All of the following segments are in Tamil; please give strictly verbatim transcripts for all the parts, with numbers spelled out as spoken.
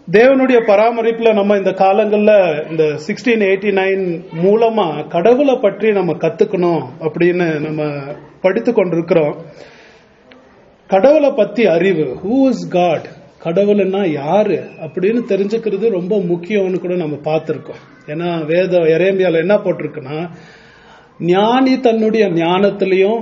தேவனுடைய பராமரிப்புல நம்ம இந்த காலங்கள்ல இந்த சிக்ஸ்டீன் எயிட்டி நைன் மூலமா கடவுளை பற்றி நம்ம கத்துக்கணும் அப்படின்னு நம்ம படித்து கொண்டிருக்கிறோம். கடவுளை பத்தி அறிவு, ஹூ இஸ் காட், கடவுள்னா யாரு அப்படின்னு தெரிஞ்சுக்கிறது ரொம்ப முக்கியம்னு கூட நம்ம பார்த்திருக்கோம். ஏன்னா வேத எரேமியால என்ன போட்டிருக்குன்னா, ஞானி தன்னுடைய ஞானத்திலையும்,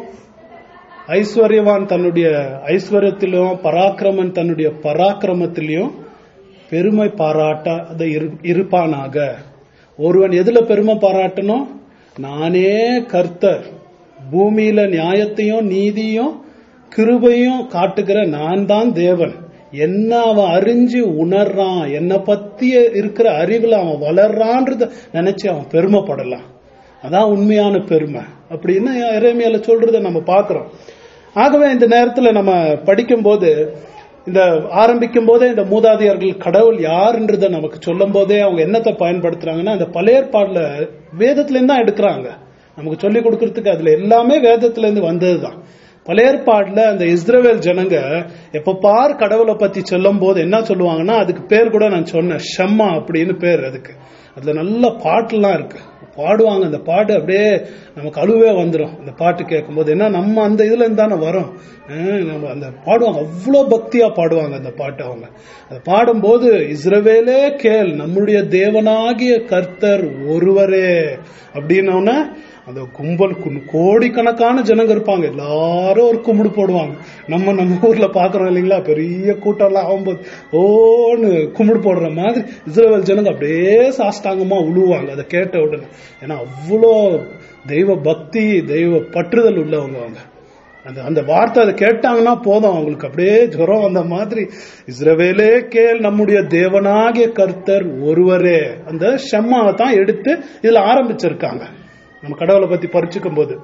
ஐஸ்வர்யவான் தன்னுடைய ஐஸ்வர்யத்திலும், பராக்கிரமன் தன்னுடைய பராக்கிரமத்திலையும் பெருமை பாராட்ட இருப்பானாக. ஒருவன் எதுல பெருமை பாராட்டணும்? நானே கர்த்தர், பூமியில நியாயத்தையும் நீதியும் கிருபையும் காட்டுகிற நான் தான் தேவன், என்ன அவன் அறிஞ்சு உணர்றான், என்னை பத்தி இருக்கிற அறிவுல அவன் வளர்றான்றத நினைச்சு அவன் பெருமைப்படலாம். அதான் உண்மையான பெருமை அப்படின்னு எரேமியால சொல்றத நம்ம பாக்குறோம். ஆகவே இந்த நேரத்துல நம்ம படிக்கும் போது, இந்த ஆரம்பிக்கும் போதே இந்த மூதாதையர்கள் கடவுள் யாருன்றத நமக்கு சொல்லும் போதே அவங்க என்னத்தை பயன்படுத்துறாங்கன்னா, அந்த பழைய ஏற்பாடுல வேதத்துல இருந்து தான் எடுக்கிறாங்க நமக்கு சொல்லி கொடுக்கறதுக்கு. அதுல எல்லாமே வேதத்துல இருந்து வந்ததுதான். பழைய ஏற்பாடுல அந்த இஸ்ரவேல் ஜனங்க எப்ப பார் கடவுளை பத்தி சொல்லும் போது என்ன சொல்லுவாங்கன்னா, அதுக்கு பேர் கூட நான் சொன்னேன், ஷம்மா அப்படின்னு பேர் அதுக்கு. அதுல நல்ல பாட்டுலாம் இருக்கு, பாடுவாங்க. அந்த பாட்டு அப்படியே நமக்கு அழுவே வந்துடும் அந்த பாட்டு கேட்கும் போது. ஏன்னா நம்ம அந்த இதுல இருந்து தானே வரோம். நம்ம அந்த பாடுவாங்க, அவ்வளோ பக்தியா பாடுவாங்க அந்த பாட்டு. அவங்க அதை பாடும்போது, இஸ்ரவேலே கேள், நம்முடைய தேவனாகிய கர்த்தர் ஒருவரே அப்படின்னோன்னா அந்த கும்பல் கோடிக்கணக்கான ஜனங்க இருப்பாங்க, எல்லாரும் ஒரு கும்பிடு போடுவாங்க. நம்ம நம்ம ஊர்ல பாக்குறோம் இல்லைங்களா, பெரிய கூட்டம் எல்லாம் ஆகும்போது ஓன்னு கும்பிடு போடுற மாதிரி இஸ்ரவேல் ஜனங்க அப்படியே சாஷ்டாங்கமா உழுவாங்க அதை கேட்ட உடனே. ஏன்னா அவ்வளோ தெய்வ பக்தி, தெய்வ பற்றுதல் உள்ளவங்க அவங்க. அந்த அந்த வார்த்தை அதை கேட்டாங்கன்னா போதும், அவங்களுக்கு அப்படியே ஜுரம் அந்த மாதிரி. இஸ்ரவேலே கேள், நம்முடைய தேவனாகிய கர்த்தர் ஒருவரே. அந்த ஷம்மாவை தான் எடுத்து இதுல ஆரம்பிச்சிருக்காங்க நம்ம கடவுளை பத்தி பறிச்சுக்கும் போது.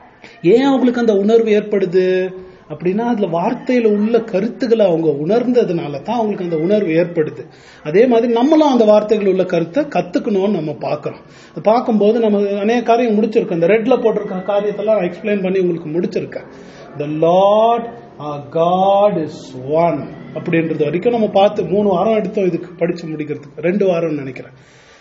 ஏன் அவங்களுக்கு அந்த உணர்வு ஏற்படுது அப்படின்னா, அதுல வார்த்தையில உள்ள கருத்துக்களை அவங்க உணர்ந்ததுனால தான் அவங்களுக்கு அந்த உணர்வு ஏற்படுது. அதே மாதிரி நம்மளும் அந்த வார்த்தைகள் உள்ள கருத்தை கத்துக்கணும்னு நம்ம பாக்குறோம். பார்க்கும்போது நம்ம அநேக காரியம் முடிச்சிருக்கோம். இந்த ரெட்ல போட்டிருக்க காரியத்தெல்லாம் எக்ஸ்பிளைன் பண்ணி உங்களுக்கு முடிச்சிருக்கேன். The Lord our God is one அப்படின்றது வரைக்கும் நம்ம பார்த்து மூணு வாரம் எடுத்தோம் இதுக்கு படிச்சு முடிக்கிறதுக்கு. ரெண்டு வாரம் நினைக்கிறேன்.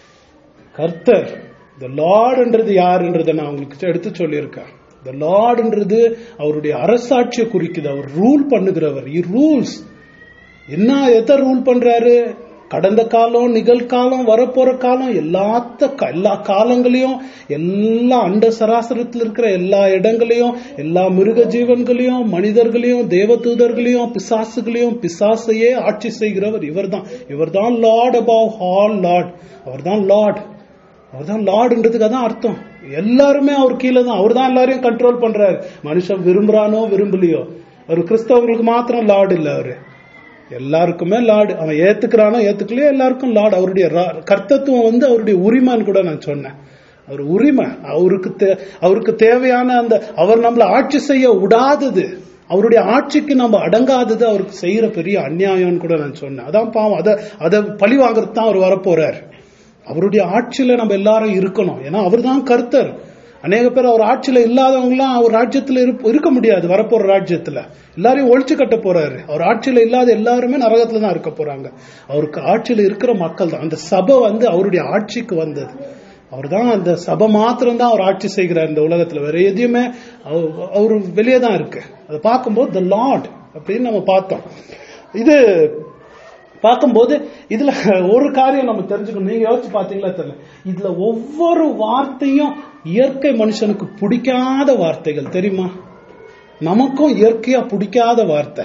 கர்த்தர் The Lordன்றது யாருன்றதை நான் உங்களுக்கு எடுத்து சொல்லியிருக்கேன். The Lordன்றது அவருடைய அரசாட்சியை குறிக்குது. அவர் ரூல் பண்ணுகிறவர். He rules. என்ன எதை ரூல் பண்றாரு? கடந்த காலம், நிகழ்காலம், வரப்போற காலம், எல்லாத்த எல்லா காலங்களையும், எல்லா அண்ட சராசரத்தில் இருக்கிற எல்லா இடங்களையும், எல்லா மிருக ஜீவன்களையும், மனிதர்களையும், தேவதூதர்களையும், பிசாசுகளையும், பிசாசையே ஆட்சி செய்கிறவர் இவர் தான். இவர் தான் லார்ட் above all லார்ட். அவர் தான் லார்ட். அவர் தான் லார்டுன்றதுக்கு அதான் அர்த்தம். எல்லாருமே அவர் கீழே தான். அவர் தான் எல்லாரையும் கண்ட்ரோல் பண்றாரு. மனுஷன் விரும்புறானோ விரும்பலையோ, அவர் கிறிஸ்தவங்களுக்கு மாத்திரம் லார்டு இல்ல, அவரு எல்லாருக்குமே லார்டு. அவன் ஏத்துக்கிறானோ ஏத்துக்கலையோ எல்லாருக்கும் லார்டு. அவருடைய கர்த்தத்துவம் வந்து அவருடைய உரிமைன்னு கூட நான் சொன்னேன். அவர் உரிமை, அவருக்கு அவருக்கு தேவையான அந்த, அவர் நம்மள ஆட்சி செய்ய விடாதது, அவருடைய ஆட்சிக்கு நம்ம அடங்காதது அவருக்கு செய்யற பெரிய அநியாயம்னு கூட நான் சொன்னேன். அதான் பாவம். அதை அதை பழி வாங்கறது தான் அவர் வரப்போறாரு. அவருடைய ஆட்சியில நம்ம எல்லாரும் இருக்கணும். ஏன்னா அவர் தான் கர்த்தர். அநேக பேர் அவர் ஆட்சியில இல்லாதவங்க எல்லாம் அவர் ராஜ்யத்துல இருக்க முடியாது. வரப்போற ராஜ்யத்துல எல்லாரையும் ஒழிச்சு கட்ட போறாரு. அவர் ஆட்சியில இல்லாத எல்லாருமே நரகத்துல தான் இருக்க போறாங்க. அவருக்கு ஆட்சியில இருக்கிற மக்கள் தான். அந்த சபை வந்து அவருடைய ஆட்சிக்கு வந்தது. அவர் தான் அந்த சபை மாத்திரம் தான் அவர் ஆட்சி செய்கிறார் இந்த உலகத்துல. வேற எதையுமே அவர் வெளியே தான் இருக்கு. அதை பார்க்கும்போது த லார்ட் அப்படின்னு நம்ம பார்த்தோம். இது பார்க்கும்போது இதுல ஒரு காரியம் நம்ம தெரிஞ்சுக்கணும். நீங்க யோசிச்சு பாத்தீங்களா தெரியல, இதுல ஒவ்வொரு வார்த்தையும் இயற்கை மனுஷனுக்கு பிடிக்காத வார்த்தைகள் தெரியுமா? நமக்கும் இயற்கையா பிடிக்காத வார்த்தை.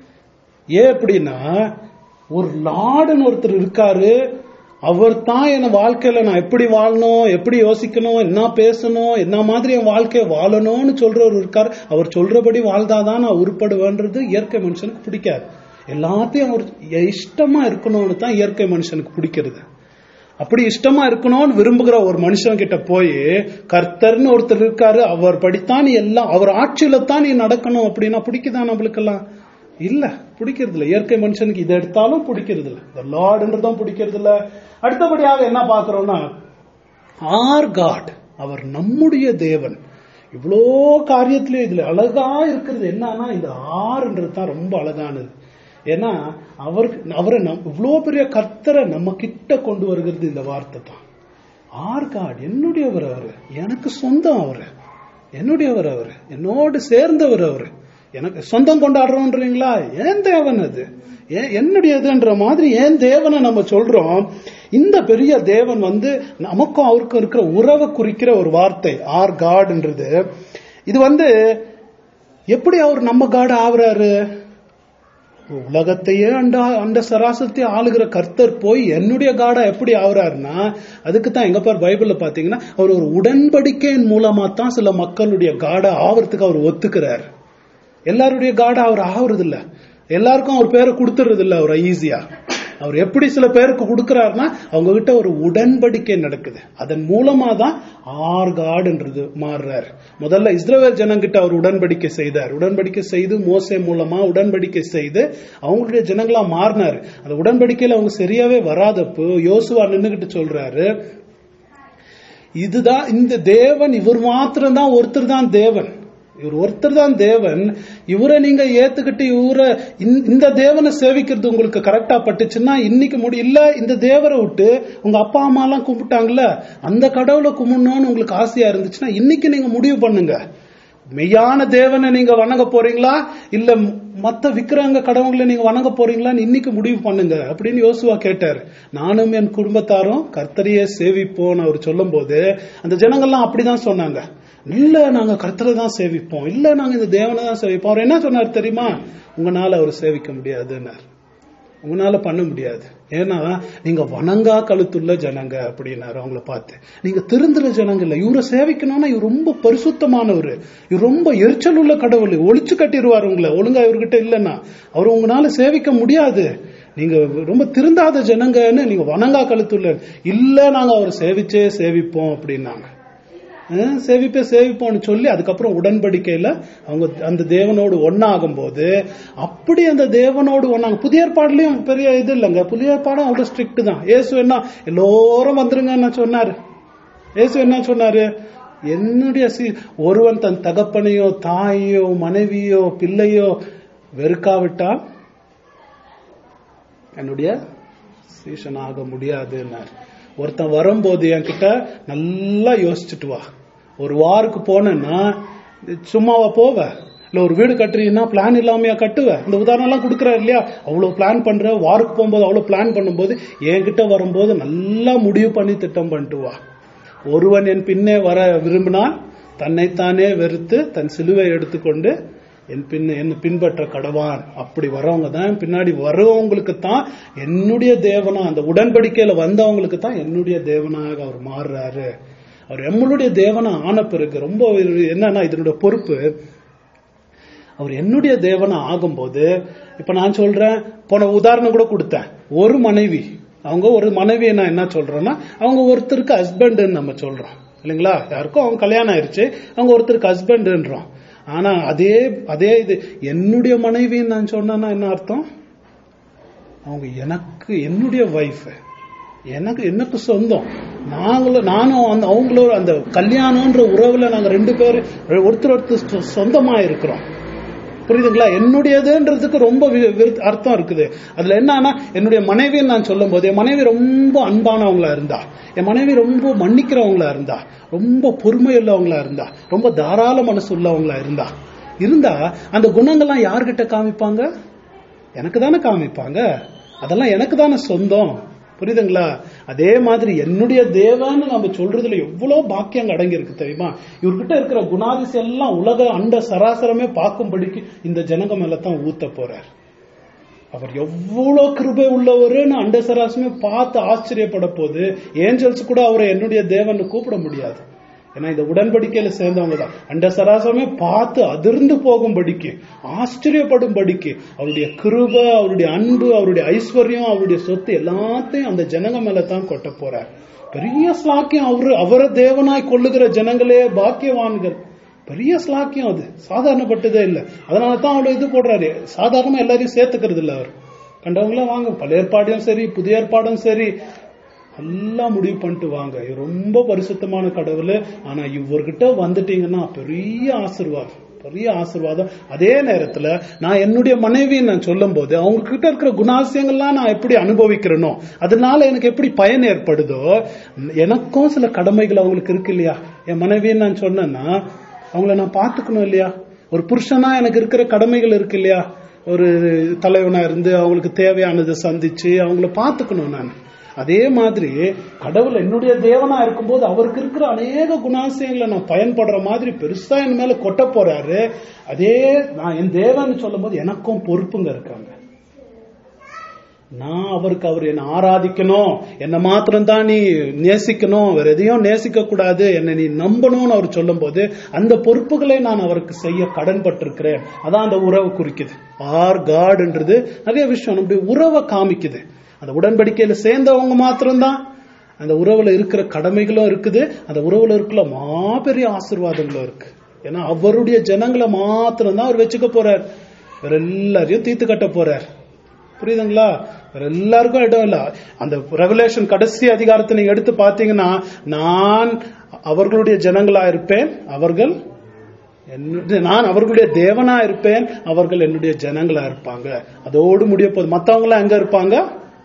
ஏன் அப்படின்னா, ஒரு லார்டுன்னு ஒருத்தர் இருக்காரு, அவர் தான் என் வாழ்க்கையில நான் எப்படி வாழணும், எப்படி யோசிக்கணும், என்ன பேசணும், என்ன மாதிரி என் வாழ்க்கையை வாழணும்னு சொல்றவர் இருக்காரு. அவர் சொல்றபடி வாழ்ந்தாதான் நான் உருப்படுவேன்றது இயற்கை மனுஷனுக்கு பிடிக்காது. எல்லாத்தையும் அவர் இஷ்டமா இருக்கணும்னு தான் இயற்கை மனுஷனுக்கு பிடிக்கிறது. அப்படி இஷ்டமா இருக்கணும்னு விரும்புகிற ஒரு மனுஷன் கிட்ட போய், கர்த்தர்னு ஒருத்தர் இருக்காரு, அவர் படித்தான் நீ எல்லாம், அவர் ஆட்சியில தான் நீ நடக்கணும் அப்படின்னா பிடிக்குதான் நம்மளுக்கெல்லாம்? இல்ல, பிடிக்கிறது இல்ல. இயற்கை மனுஷனுக்கு இதை எடுத்தாலும் பிடிக்கிறது இல்ல, இந்த லார்டுன்றதும் பிடிக்கிறது இல்ல. அடுத்தபடியாக என்ன பாக்குறோம்னா, ஆர் காட், அவர் நம்முடைய தேவன். இவ்வளோ காரியத்திலே இதுல அழகா இருக்கிறது என்னன்னா, இந்த ஆறுன்றது தான் ரொம்ப அழகானது. ஏன்னா அவருக்கு அவரை இவ்வளவு பெரிய கர்த்தரை நம்ம கிட்ட கொண்டு வருகிறது இந்த வார்த்தை தான். ஆர் காட், என்னுடையவர் அவரு, எனக்கு சொந்தம் அவரு, என்னுடையவர் அவரு, என்னோடு சேர்ந்தவர் அவரு, எனக்கு சொந்தம் கொண்டாடுறோன்றீங்களா? ஏன் தேவன் அது, என்னுடையதுன்ற மாதிரி ஏன் தேவனை நம்ம சொல்றோம். இந்த பெரிய தேவன் வந்து நமக்கும் அவருக்கும் இருக்கிற உறவை குறிக்கிற ஒரு வார்த்தை ஆர் காட்ன்றது. இது வந்து எப்படி அவர் நம்ம காட் ஆகுறாரு? உலகத்தையே அண்ட அந்த சராசரத்தை ஆளுகிற கர்த்தர் போய் என்னுடைய காடா எப்படி ஆகுறாருன்னா, அதுக்கு தான் எங்க பார் பைபிள்ல பாத்தீங்கன்னா அவர் ஒரு உடன்படிக்கையின் மூலமா தான் சில மக்களுடைய காடா ஆவறதுக்கு அவர் ஒத்துக்கிறார். எல்லாருடைய காடா அவர் ஆகுறது இல்ல, எல்லாருக்கும் அவர் பேரை கொடுத்துறது இல்ல அவர் ஈஸியா. அவர் எப்படி சில பேருக்கு கொடுக்கிறாருன்னா அவங்க கிட்ட ஒரு உடன்படிக்கை நடக்குது, அதன் மூலமா தான் ஆர் காடுன்றது மாறுறாரு. முதல்ல இஸ்ரவேல் ஜனங்கிட்ட அவர் உடன்படிக்கை செய்தார், உடன்படிக்கை செய்து மோசே மூலமா உடன்படிக்கை செய்து அவங்களுடைய ஜனங்களா மாறினாரு. அந்த உடன்படிக்கையில அவங்க சரியாவே வராதப்போ யோசுவா நின்னுகிட்டு சொல்றாரு, இதுதான் இந்த தேவன், இவர் மாத்திரம் தான் ஒருத்தர் தான் தேவன், இவர் ஒருத்தர் தான் தேவன், இவரை நீங்க ஏத்துக்கிட்டு இவரை இந்த தேவனை சேவிக்கிறது உங்களுக்கு கரெக்டா பட்டுச்சுன்னா இன்னைக்கு முடியும் இல்ல. இந்த தேவரை விட்டு உங்க அப்பா அம்மா எல்லாம் கும்பிட்டாங்கல்ல, அந்த கடவுளை கும்பிடணும்னு உங்களுக்கு ஆசையா இருந்துச்சுன்னா இன்னைக்கு நீங்க முடிவு பண்ணுங்க, மெய்யான தேவனை நீங்க வணங்க போறீங்களா இல்ல மத்த விக்கிரங்க கடவுளை நீங்க வணங்க போறீங்களான்னு இன்னைக்கு முடிவு பண்ணுங்க அப்படின்னு யோசுவா கேட்டாரு. நானும் என் குடும்பத்தாரும் கர்த்தரையே சேவிப்போம் அவர் சொல்லும் போது அந்த ஜனங்கள்லாம் அப்படிதான் சொன்னாங்க. இல்ல நாங்க கர்த்தரை தான் சேவிப்போம், இல்ல நாங்க இந்த தேவனை தான் சேவிப்போம். அவர் என்ன சொன்னார் தெரியுமா? உங்களால அவர் சேவிக்க முடியாதுன்னார், உங்களால பண்ண முடியாது, ஏன்னா நீங்க வணங்கா கழுத்துள்ள ஜனங்க அப்படின்னாரு. அவங்கள பார்த்து நீங்க திருந்துற ஜனங்க இல்ல, இவரை சேவிக்கணும்னா இவர் ரொம்ப பரிசுத்தமானவர், இவர் ரொம்ப எரிச்சல் உள்ள கடவுள், ஒளிச்சு கட்டிடுவார் உங்களை ஒழுங்கா இவர்கிட்ட இல்லைன்னா, அவர் உங்களால சேவிக்க முடியாது, நீங்க ரொம்ப திருந்தாத ஜனங்கன்னு நீங்க வணங்கா கழுத்துள்ள இல்ல, நாங்க அவரை சேவிச்சே சேவிப்போம் அப்படின்னாங்க. சேவிப்பே சேவிப்போம்னு சொல்லி அதுக்கப்புறம் உடன்படிக்கையில அவங்க அந்த தேவனோடு ஒன்னாகும் போது அப்படி அந்த தேவனோடு ஒன்னாங்க. புதிய ஏற்பாடுலயும் பெரிய இது இல்லைங்க, புதிய ஏற்பாடும் அவ்வளவு ஸ்ட்ரிக்ட் தான். ஏசு என்ன எல்லோரும் வந்துருங்க சொன்னாரு, ஏசு என்ன சொன்னாரு? என்னுடைய ஒருவன் தன் தகப்பனையோ தாயோ மனைவியோ பிள்ளையோ வெறுக்காவிட்டால் என்னுடைய சீஷனாக முடியாதுன்னாரு. ஒருத்தன் வரும்போது என்கிட்ட நல்லா யோசிச்சுட்டு வா, ஒரு வாருக்கு போனேன்னா சும்மாவா போவ, இல்ல ஒரு வீடு கட்டுறீங்கன்னா பிளான் இல்லாமையா கட்டுவ, இந்த உதாரணம் எல்லாம் கொடுக்குறாரு இல்லையா, அவ்வளவு பிளான் பண்ற, வாருக்கு போகும்போது அவ்வளவு பிளான் பண்ணும்போது என்கிட்ட வரும்போது நல்லா முடிவு பண்ணி திட்டம் பண்ணிட்டு வா. ஒருவன் என் பின்னே வர விரும்பினால் தன்னைத்தானே வெறுத்து தன் சிலுவை எடுத்துக்கொண்டு என் பின்ன என்ன பின்பற்ற கடவான். அப்படி வரவங்க தான், பின்னாடி வரவங்களுக்கு தான் என்னுடைய தேவனா, அந்த உடன்படிக்கையில வந்தவங்களுக்கு தான் என்னுடைய தேவனாக அவர் மாறுறாரு. அவர் எம்முடைய தேவனா ஆன பிறகு ரொம்ப என்னன்னா இதனுடைய பொறுப்பு, அவர் என்னுடைய தேவனா ஆகும்போது, இப்ப நான் சொல்றேன், போன உதாரணம் கூட கொடுத்தேன், ஒரு மனைவி, அவங்க ஒரு மனைவியை நான் என்ன சொல்றேன்னா அவங்க ஒருத்தருக்கு ஹஸ்பண்ட் நம்ம சொல்றோம் இல்லைங்களா, யாருக்கும் அவங்க கல்யாணம் ஆயிடுச்சு, அவங்க ஒருத்தருக்கு ஹஸ்பண்ட்ன்றோம். ஆனா அதே அதே இது என்னுடைய மனைவின்னு நான் சொன்னா என்ன அர்த்தம்? அவங்க எனக்கு என்னுடைய வைஃப், எனக்கு எனக்கு சொந்தம், நாங்களும் நானும் அந்த அவங்களோட அந்த கல்யாணம்ன்ற உறவுல நாங்க ரெண்டு பேரும் ஒருத்தர் ஒருத்தர் சொந்தமா இருக்கிறோம். புரியுதுங்களா? என்னுடையதுன்றதுக்கு ரொம்ப அர்த்தம் இருக்குது. அதுல என்னன்னா என்னுடைய மனைவின்னு நான் சொல்லும் போது என் மனைவி ரொம்ப அன்பானவங்களா இருந்தா, என் மனைவி ரொம்ப மன்னிக்கிறவங்களா இருந்தா, ரொம்ப பொறுமை உள்ளவங்களா இருந்தா, ரொம்ப தாராள மனசு உள்ளவங்களா இருந்தா இருந்தா அந்த குணங்கள்லாம் யார்கிட்ட காமிப்பாங்க? எனக்கு தானே காமிப்பாங்க, அதெல்லாம் எனக்கு தானே சொந்தம். புரியுதுங்களா? அதே மாதிரி என்னுடைய தேவன்னு நம்ம சொல்றதுல எவ்வளவு பாக்கியம் அடங்கி இருக்கு தெரியுமா? இவர்கிட்ட இருக்கிற குணாதிசயம் எல்லாம் உலக அண்ட சராசரமே பார்க்கும்படிக்கு இந்த ஜனங்க மேலதான் ஊத்த போறார். அவர் எவ்வளவு கிருபை உள்ளவருன்னு அண்ட சராசரமே பார்த்து ஆச்சரியப்பட போது ஏஞ்சல்ஸ் கூட அவரை என்னுடைய தேவன் கூப்பிட முடியாது. ஏன்னா இந்த உடன்படிக்கையில சேர்ந்தவங்க தான் அண்ட சராசரமே பார்த்து அதிர்ந்து போகும்படிக்கு, ஆச்சரியப்படும்படிக்கு அவருடைய கிருபை, அவருடைய அன்பு, அவருடைய ஐஸ்வர்யம், அவருடைய சொத்து எல்லாத்தையும் அந்த ஜனங்க மேலதான் கொட்ட போறார். பெரிய ஸ்லாக்கியம். அவரு அவரை தேவனாய் கொள்ளுகிற ஜனங்களே பாக்கியவான்கள். பெரிய ஸ்லாக்கியம், அது சாதாரணப்பட்டதே இல்லை. அதனாலதான் அவ்வளவு இது போடுறாரு. சாதாரணமா எல்லாரையும் சேர்த்துக்கிறது இல்லை அவர். கண்டவங்களாம் வாங்க, பழைய ஏற்பாடும் சரி புதிய ஏற்பாடும் சரி எல்லாம் முடிவு பண்ணிட்டு வாங்க, ரொம்ப பரிசுத்தமான கடவுள், ஆனா இவர்கிட்ட வந்துட்டீங்கன்னா பெரிய ஆசீர்வாதம், பெரிய ஆசீர்வாதம். அதே நேரத்துல நான் என்னுடைய மனைவியை நான் சொல்லும் போது அவங்க கிட்ட இருக்கிற குணாசியங்கள்லாம் நான் எப்படி அனுபவிக்கிறேனோ, அதனால எனக்கு எப்படி பயன் ஏற்படுதோ, எனக்கும் சில கடமைகள் அவங்களுக்கு இருக்கு இல்லையா. என் மனைவின்னு நான் சொன்னேன்னா அவங்கள நான் பார்த்துக்கணும் இல்லையா. ஒரு புருஷனா எனக்கு இருக்கிற கடமைகள் இருக்கு இல்லையா. ஒரு தலைவனா இருந்து அவங்களுக்கு தேவையானதை சந்திச்சு அவங்கள பார்த்துக்கணும் நான். அதே மாதிரி கடவுள் என்னுடைய தேவனா இருக்கும்போது அவருக்கு இருக்கிற அநேக குணாசியங்களை நான் பயன்படுற மாதிரி பெருசா என் மேல கொட்ட போறாரு. அதே நான் என் தேவன் சொல்லும் போது எனக்கும் பொறுப்புங்க இருக்காங்க. நான் அவருக்கு அவர் என்ன ஆராதிக்கணும், என்ன மாத்திரம்தான் நீ நேசிக்கணும், வேற எதையும் நேசிக்க கூடாது, என்னை நீ நம்பணும்னு அவர் சொல்லும் போது அந்த பொறுப்புகளை நான் அவருக்கு செய்ய கடன் பட்டிருக்கிறேன். அதான் அந்த உறவு குறிக்குது. ஆர் காட்ன்றது நிறைய விஷயம் நம்முடைய உறவை காமிக்குது. அந்த உடன்படிக்கையில சேர்ந்தவங்க மாத்திரம்தான் அந்த உறவுல இருக்கிற கடமைகளும் இருக்குது, அந்த உறவுல இருக்கிற மாபெரிய ஆசீர்வாதங்களும் இருக்கு. ஏன்னா அவருடைய ஜனங்களை மாத்திரம்தான் அவர் வச்சுக்க போறார், வேற எல்லாரையும் தீர்த்து கட்ட போறார். புரியுதுங்களா? வேற எல்லாருக்கும் இடம் இல்ல. அந்த ரெவலேஷன் கடைசி அதிகாரத்தை நீங்க எடுத்து பாத்தீங்கன்னா, நான் அவர்களுடைய ஜனங்களா இருப்பேன், அவர்கள் நான் அவர்களுடைய தேவனா இருப்பேன், அவர்கள் என்னுடைய ஜனங்களா இருப்பாங்க. அதோடு முடிய போகுது. மத்தவங்க எல்லாம் எங்க இருப்பாங்க?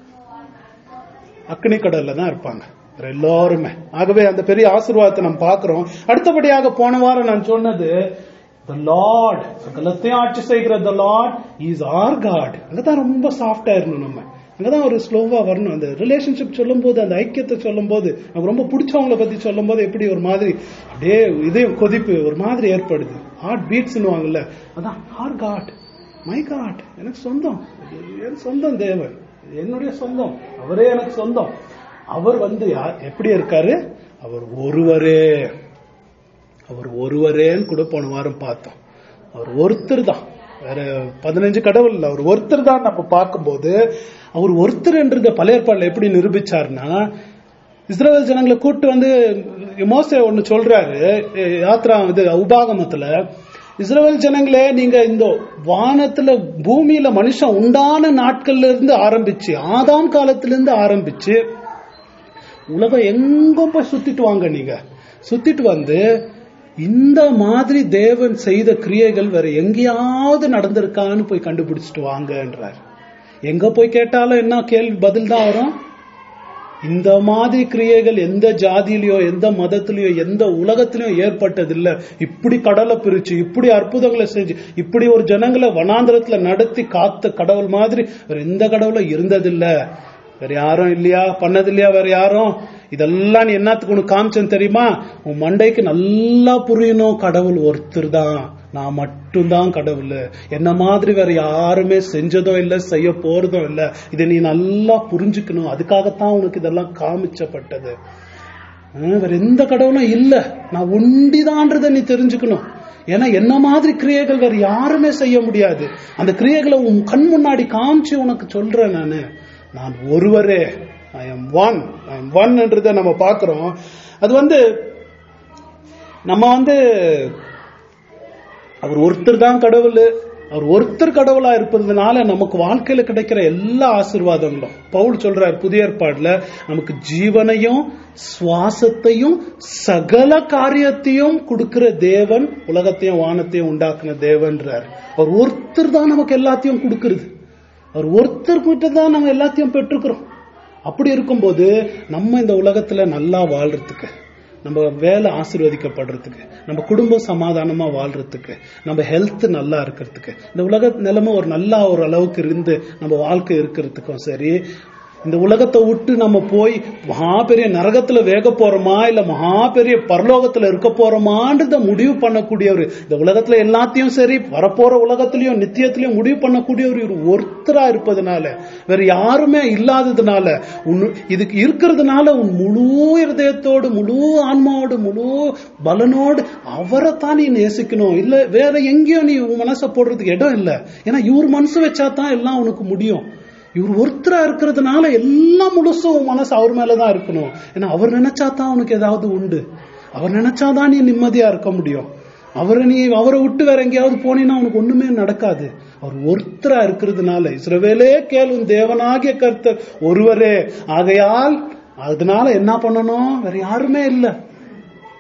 அக்னி கடல்ல தான் இருப்பாங்க எல்லாருமே. ஆகவே அந்த பெரிய ஆசீர்வாதத்தை நம்ம பாக்குறோம். அடுத்தபடியாக போன வாரம் நான் சொன்னது the Lord, சகலத்தையும் ஆட்சி செய்கிற the Lord is our God. அங்கதான் ரொம்ப சாஃப்டா இருக்கணும். நம்ம அங்கதான் ஒரு ஸ்லோவா வரணும். அந்த ரிலேஷன்ஷிப் சொல்லும் போது, அந்த ஐக்கியத்தை சொல்லும் போது, நமக்கு ரொம்ப பிடிச்சவங்களை பத்தி சொல்லும் போது எப்படி ஒரு மாதிரி அப்படியே இதயம் கொதிப்பு ஒரு மாதிரி ஏற்படுது. ஹார்ட் பீட்ஸ்னுவாங்கல்ல, அதான் our God, my God, எனக்கு சொந்தம், என் சொந்தம் தேவன், என்னுடைய சொந்தம், அவரே எனக்கு சொந்தம். அவர் வந்து எப்படி இருக்காரு? அவர் ஒருவரே, அவர் ஒருவரேன்னு கூட போன வாரம் பார்த்தோம். அவர் ஒருத்தர் தான், வேற பதினஞ்சு கடவுள் இல்ல, அவர் ஒருத்தர் தான். நம்ம பார்க்கும்போது அவர் ஒருத்தர் என்றத பழைய ஏற்பாடுல எப்படி நிரூபிச்சார்னா, இஸ்ரவேல் ஜனங்களை கூட்டு வந்து மோசே ஒன்னு சொல்றாரு யாத்ரா இது உபாகமத்துல, இஸ்ரவேல் ஜனங்களே, நீங்க இந்த வானத்துல பூமியில மனுஷன் உண்டான நாட்கள்ல இருந்து ஆரம்பிச்சு, ஆதாம் காலத்திலிருந்து ஆரம்பிச்சு உலகம் எங்கும் போய் சுத்திட்டு வாங்க. நீங்க சுத்திட்டு வந்து இந்த மாதிரி தேவன் செய்த கிரியைகள் வேற எங்கேயாவது நடந்திருக்கான்னு போய் கண்டுபிடிச்சிட்டு வாங்கன்றார். எங்க போய் கேட்டாலும் என்ன கேள்வி பதில் தான் வரும்? இந்த மாதிரி கிரியைகள் எந்த ஜாதியிலயோ எந்த மதத்திலயோ எந்த உலகத்திலயும் ஏற்பட்டதில்லை. இப்படி கடலை பிரிச்சு, இப்படி அற்புதங்களை செஞ்சு, இப்படி ஒரு ஜனங்களை வனாந்திரத்துல நடத்தி காத்த கடவுள் மாதிரி வேற எந்த கடவுளும் இருந்ததில்லை. வேற யாரும் இல்லையா? பண்ணது இல்லையா வேற யாரும்? இதெல்லாம் நீ என்னத்துக்கு உனக்கு காமிச்சேன்னு தெரியுமா? உன் மண்டைக்கு நல்லா புரியணும், கடவுள் ஒருத்தர் தான், நான் மட்டும்தான் கடவுள், என்ன மாதிரி வேற யாருமே செஞ்சதும் இல்லை, செய்ய போறதும் இல்லை. இதை நீ நல்லா புரிஞ்சுக்கணும். அதுக்காகத்தான் உனக்கு இதெல்லாம் காமிச்சப்பட்டது. வேற எந்த கடவுளும் இல்ல, நான் ஒண்டிதான்றதை நீ தெரிஞ்சுக்கணும். ஏன்னா என்ன மாதிரி கிரியைகள் வேற யாருமே செய்ய முடியாது. அந்த கிரியைகளை உன் கண் முன்னாடி காமிச்சு உனக்கு சொல்றேன் நானு. நான் ஒருவரே, I am one, I am one என்றதை நம்ம பார்க்கிறோம். அது வந்து நம்ம வந்து அவர் ஒருத்தர் தான் கடவுள், அவர் ஒருத்தர் கடவுளா இருப்பதுனால நமக்கு வாழ்க்கையில கிடைக்கிற எல்லா ஆசீர்வாதங்களும், பவுல் சொல்றார் புதிய ஏற்பாடுல, நமக்கு ஜீவனையும் சுவாசத்தையும் சகல காரியத்தையும் கொடுக்கிற தேவன், உலகத்தையும் வானத்தையும் உண்டாக்குன தேவன்றார். அவர் ஒருத்தர் தான் நமக்கு எல்லாத்தையும் கொடுக்கிறது. அவர் ஒருத்தர் கிட்ட தான் நம்ம எல்லாத்தையும் பெற்றுக்கிறோம். அப்படி இருக்கும்போது நம்ம இந்த உலகத்துல நல்லா வாழ்றதுக்கு, நம்ம வேலை ஆசீர்வதிக்கப்படுறதுக்கு, நம்ம குடும்பம் சமாதானமா வாழ்றதுக்கு, நம்ம ஹெல்த் நல்லா இருக்கிறதுக்கு, இந்த உலக நிலைமை ஒரு நல்லா ஒரு அளவுக்கு இருந்து நம்ம வாழ்க்கை இருக்கிறதுக்கும் சரி, இந்த உலகத்தை விட்டு நம்ம போய் மகா பெரிய நரகத்துல வேக போறோமா இல்ல மகா பெரிய பரலோகத்துல இருக்க போறோமான்றத முடிவு பண்ணக்கூடியவர், இந்த உலகத்துல எல்லாத்தையும் சரி வரப்போற உலகத்திலயும் நித்தியத்திலயும் முடிவு பண்ணக்கூடியவர் இவர் ஒருத்தரா இருப்பதனால, வேற யாருமே இல்லாததுனால, இதுக்கு இருக்கிறதுனால உன் முழு இருதயத்தோடு, முழு ஆன்மாவோடு, முழு பலனோடு அவரை தான் நீ நேசிக்கணும். இல்ல வேற எங்கேயும் நீ உன் மனசை போடுறதுக்கு இடம் இல்லை. ஏன்னா இவர் மனசு வச்சா தான் எல்லாம் உனக்கு முடியும். இவர் ஒருத்தரா இருக்கிறதுனால எல்லாம் முழுசும் மனசு அவர் மேலதான் இருக்கணும். ஏன்னா அவர் நினைச்சாதான் உனக்கு ஏதாவது உண்டு, அவர் நினைச்சாதான் நீ நிம்மதியா இருக்க முடியும். அவரை நீ அவரை விட்டு வேற எங்கேயாவது போனீங்கன்னா உனக்கு ஒண்ணுமே நடக்காது. அவர் ஒருத்தரா இருக்கிறதுனால, இஸ்ரவேலே கேளும் தேவனாகிய கர்த்தர் ஒருவரே, ஆகையால் அதனால என்ன பண்ணணும்? வேற யாருமே இல்லை.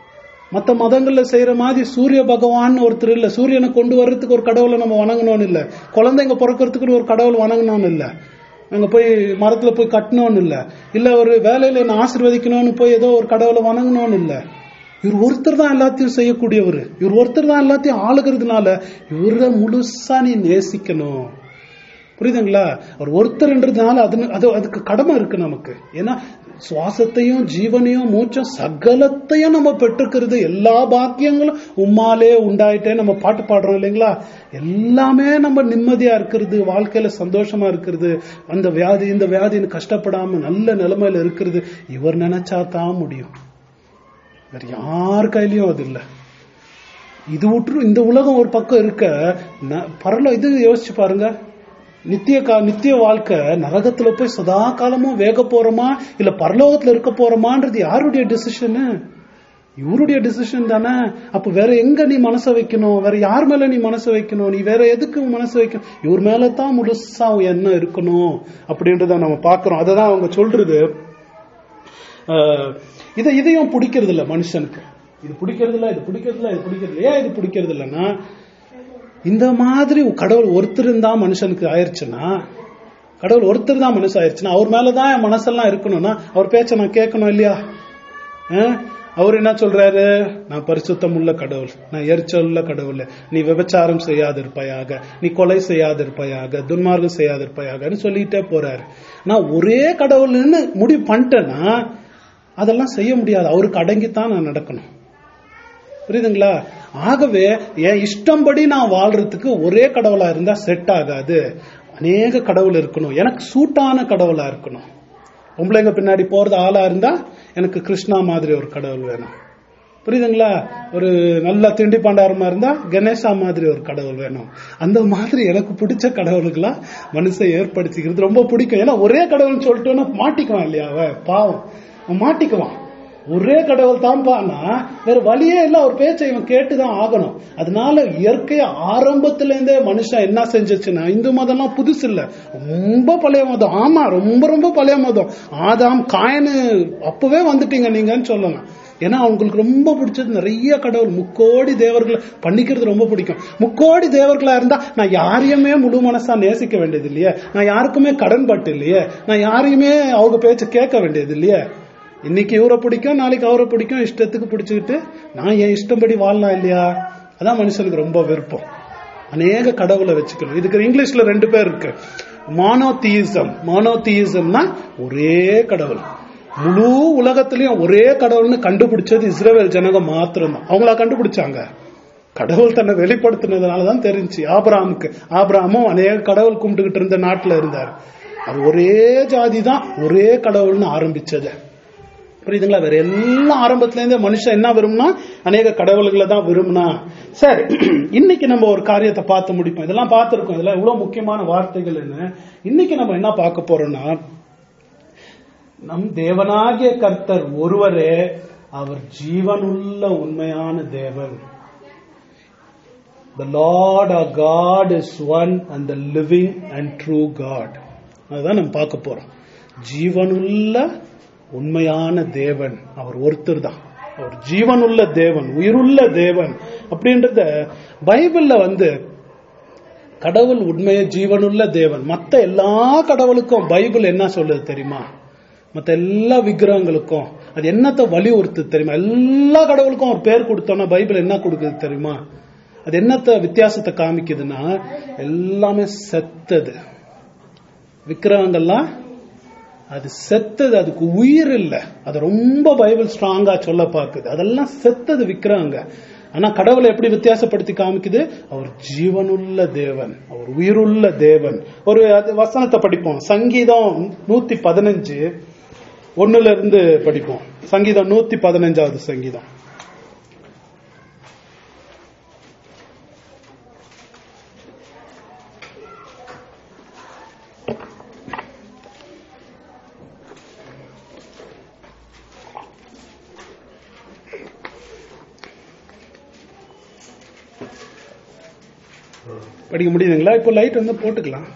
மற்ற மதங்கள்ல செய்யற மாதிரி சூரிய பகவான் ஒருத்தர் இல்ல. சூரியனை கொண்டு வர்றதுக்கு ஒரு கடவுளை நம்ம வணங்கணும்னு இல்ல. குழந்தைங்க பிறக்கிறதுக்கு ஒரு கடவுள் வணங்கணும்னு இல்ல. அங்க போய் மரத்துல போய் கட்டணும்னு இல்ல. இல்ல ஒரு வேலையில என்ன ஆசீர்வதிக்கணும்னு போய் ஏதோ ஒரு கடவுளை வணங்கணும்னு இல்ல. இவர் ஒருத்தர் தான் எல்லாத்தையும் செய்யக்கூடியவர். இவர் ஒருத்தர் தான் எல்லாத்தையும் ஆளுகிறதுனால இவரை முழுசா நீ நேசிக்கணும். புரியுதுங்களா? அவர் ஒருத்தர்ன்றதுனால அது அது அதுக்கு கடமை இருக்கு நமக்கு. ஏன்னா சுவாசத்தையும் ஜீவனையும் மூச்சும் சகலத்தையும் நம்ம பெற்றுக்கிறது, எல்லா பாக்கியங்களும் உம்மாலே உண்டாயிட்டே நம்ம பாட்டு பாடுறோம் இல்லைங்களா? எல்லாமே நம்ம நிம்மதியா இருக்கிறது, வாழ்க்கையில சந்தோஷமா இருக்கிறது, அந்த வியாதி இந்த வியாதின்னு கஷ்டப்படாம நல்ல நிலைமையில இருக்கிறது இவர் நினைச்சா தான் முடியும். வேற யார் கையிலயும் அது இல்லை. இது விட்டு இந்த உலகம் ஒரு பக்கம் இருக்க பரல இது யோசிச்சு பாருங்க. நித்திய கா நித்திய வாழ்க்கை நரகத்துல போய் சதா காலமும் வேக போறோமா இல்ல பரலோகத்துல இருக்க போறோமான்றது யாருடைய டிசிஷனு? இவருடைய டிசிஷன் தானே. அப்ப வேற எங்க நீ மனசை வைக்கணும்? வேற யார் மேல நீ மனசை வைக்கணும்? நீ வேற எதுக்கு மனசு வைக்கணும்? இவர் மேலதான் முழுசா என்ன இருக்கணும் அப்படின்றத நம்ம பாக்குறோம். அததான் அவங்க சொல்றது. இதை இதையும் பிடிக்கிறது இல்ல மனுஷனுக்கு. இது பிடிக்கிறது இல்ல, இது பிடிக்கிறது இல்ல, இது பிடிக்கிறது ஏன் இது பிடிக்கிறது இல்லைன்னா, இந்த மாதிரி கடவுள் ஒருத்தர் தான் மனுஷனுக்கு ஆயிடுச்சுன்னா, கடவுள் ஒருத்தர் தான் மனுஷன் ஆயிடுச்சுன்னா அவர் மேலதான் என் மனசெல்லாம் இருக்கணும்னா அவர் பேச்ச நான் கேட்கணும் இல்லையா? அவர் என்ன சொல்றாரு? நான் பரிசுத்தம் உள்ள கடவுள், நான் எரிச்சல் உள்ள கடவுள், நீ விபச்சாரம் செய்யாதிருப்பாயாக, நீ கொலை செய்யாதிருப்பாயாக, துன்மார்க்கம் செய்யாதிருப்பாயாகன்னு சொல்லிட்டே போறாரு. நான் ஒரே கடவுள்னு முடிவு பண்ணிட்டேன்னா அதெல்லாம் செய்ய முடியாது. அவருக்கு அடங்கித்தான் நான் நடக்கணும். புரியுதுங்களா? ஆகவே என் இஷ்டம்படி நான் வாழ்றதுக்கு ஒரே கடவுளா இருந்தா செட் ஆகாது. அநேக கடவுள் இருக்கணும். எனக்கு சூட்டான கடவுளா இருக்கணும். பொம்பளைங்க பின்னாடி போறது ஆளா இருந்தா எனக்கு கிருஷ்ணா மாதிரி ஒரு கடவுள் வேணும். புரியுதுங்களா? ஒரு நல்ல திண்டி பண்டாரமா இருந்தா கணேசா மாதிரி ஒரு கடவுள் வேணும். அந்த மாதிரி எனக்கு பிடிச்ச கடவுளுக்கெல்லாம் மனுஷன் ஏற்படுத்திக்கிறது ரொம்ப பிடிக்கும். ஏன்னா ஒரே கடவுள்னு சொல்லிட்டோன்னா மாட்டிக்குவான் இல்லையா? அவ பாவம் மாட்டிக்குவான். ஒரே கடவுள் தான்பானா வேற வழியே இல்ல. அவர் பேச்சை இவன் கேட்டுதான் ஆகணும். அதனால இயற்கை ஆரம்பத்துல இருந்தே மனுஷன் என்ன செஞ்சிச்சுன்னா, இந்து மதம்லாம் புதுசு இல்ல, ரொம்ப பழைய மதம். ஆமா, ரொம்ப ரொம்ப பழைய மதம். ஆதாம் காயனு அப்பவே வந்துட்டீங்க நீங்கன்னு சொல்லலாம். ஏன்னா அவங்களுக்கு ரொம்ப பிடிச்சது நிறைய கடவுள், முக்கோடி தேவர்களை பண்ணிக்கிறது ரொம்ப பிடிக்கும். முக்கோடி தேவர்களா இருந்தா நான் யாரையுமே முழு மனசா நேசிக்க வேண்டியது இல்லையே, நான் யாருக்குமே கடன் பட்டு இல்லையே, நான் யாரையுமே அவங்க பேச்ச கேட்க வேண்டியது இல்லையே. இன்னைக்கு இவரை பிடிக்கும், நாளைக்கு அவரை பிடிக்கும், இஷ்டத்துக்கு பிடிச்சுக்கிட்டு நான் என் இஷ்டப்படி வாழலாம் இல்லையா? அதான் மனுஷனுக்கு ரொம்ப விருப்பம். அநேக கடவுளை வச்சுக்கணும். இதுக்கு இங்கிலீஷ்ல ரெண்டு பேர் இருக்கு. மோனோதியிசம். மோனோதியிசம்னா ஒரே கடவுள். முழு உலகத்திலயும் ஒரே கடவுள்னு கண்டுபிடிச்சது இஸ்ரவேல் ஜனகம் மாத்திரம் தான். அவங்களா கண்டுபிடிச்சாங்க. கடவுள் தன்னை வெளிப்படுத்தினதுனாலதான் தெரிஞ்சு. ஆபிரகாமுக்கு ஆபிரகாமும் அநேக கடவுள் கும்பிட்டுக்கிட்டு இருந்த நாட்டுல இருந்தார். அது ஒரே ஜாதி தான் ஒரே கடவுள்னு ஆரம்பிச்சது. புரியுதுங்களா? வேற எல்லாம் ஆரம்பத்துல இருந்தே மனுஷன் என்ன விரும்பினா அநேக கடவுள்களை தான் விரும்பினா. சரி, இன்னைக்கு நம்ம ஒரு காரியத்தை பார்த்து முடிப்போம். இதெல்லாம் பார்த்திருக்கோம், இதெல்லாம் எவ்வளவு முக்கியமான வார்த்தைகள். என்ன இன்னைக்கு நம்ம என்ன பார்க்க போறோம்னா, நம் தேவனாகிய கர்த்தர் ஒருவரே, அவர் ஜீவனுள்ள உண்மையான தேவன். The Lord our God is one and the living and true God. அதுதான் நம்ம பார்க்க போறோம். ஜீவனுள்ள உண்மையான தேவன் அவர் ஒருத்தர் தான். அவர் ஜீவனுள்ள தேவன், உயிருள்ள தேவன் அப்படின்றத பைபிள்ல வந்து கடவுள் உண்மைய ஜீவனுள்ள தேவன். மற்ற எல்லா கடவுளுக்கும் பைபிள் என்ன சொல்லுது தெரியுமா? மற்ற எல்லா விக்கிரகங்களுக்கும் அது என்னத்தை வலியுறுத்து தெரியுமா? எல்லா கடவுளுக்கும் ஒரு பேர் கொடுத்தோம்னா பைபிள் என்ன கொடுக்குது தெரியுமா? அது என்னத்த வித்தியாசத்தை காமிக்குதுன்னா, எல்லாமே செத்தது. விக்கிரகங்கள்லாம் அது செத்தது, அதுக்கு உயிர் இல்லை. அது ரொம்ப பைபிள் ஸ்ட்ராங்கா சொல்ல பார்க்குது. அதெல்லாம் செத்தது விக்கிரகங்க. ஆனா கடவுளை எப்படி வித்தியாசப்படுத்தி காமிக்குது? அவர் ஜீவனுள்ள தேவன், அவர் உயிருள்ள தேவன். ஒரு வசனத்தை படிப்போம். சங்கீதம் நூத்தி பதினஞ்சு ஒண்ணுல இருந்து படிப்போம். சங்கீதம் நூத்தி பதினஞ்சாவது சங்கீதம். படிக்க முடியுதுங்களா? இப்போ லைட் வந்து போட்டுக்கலாம்.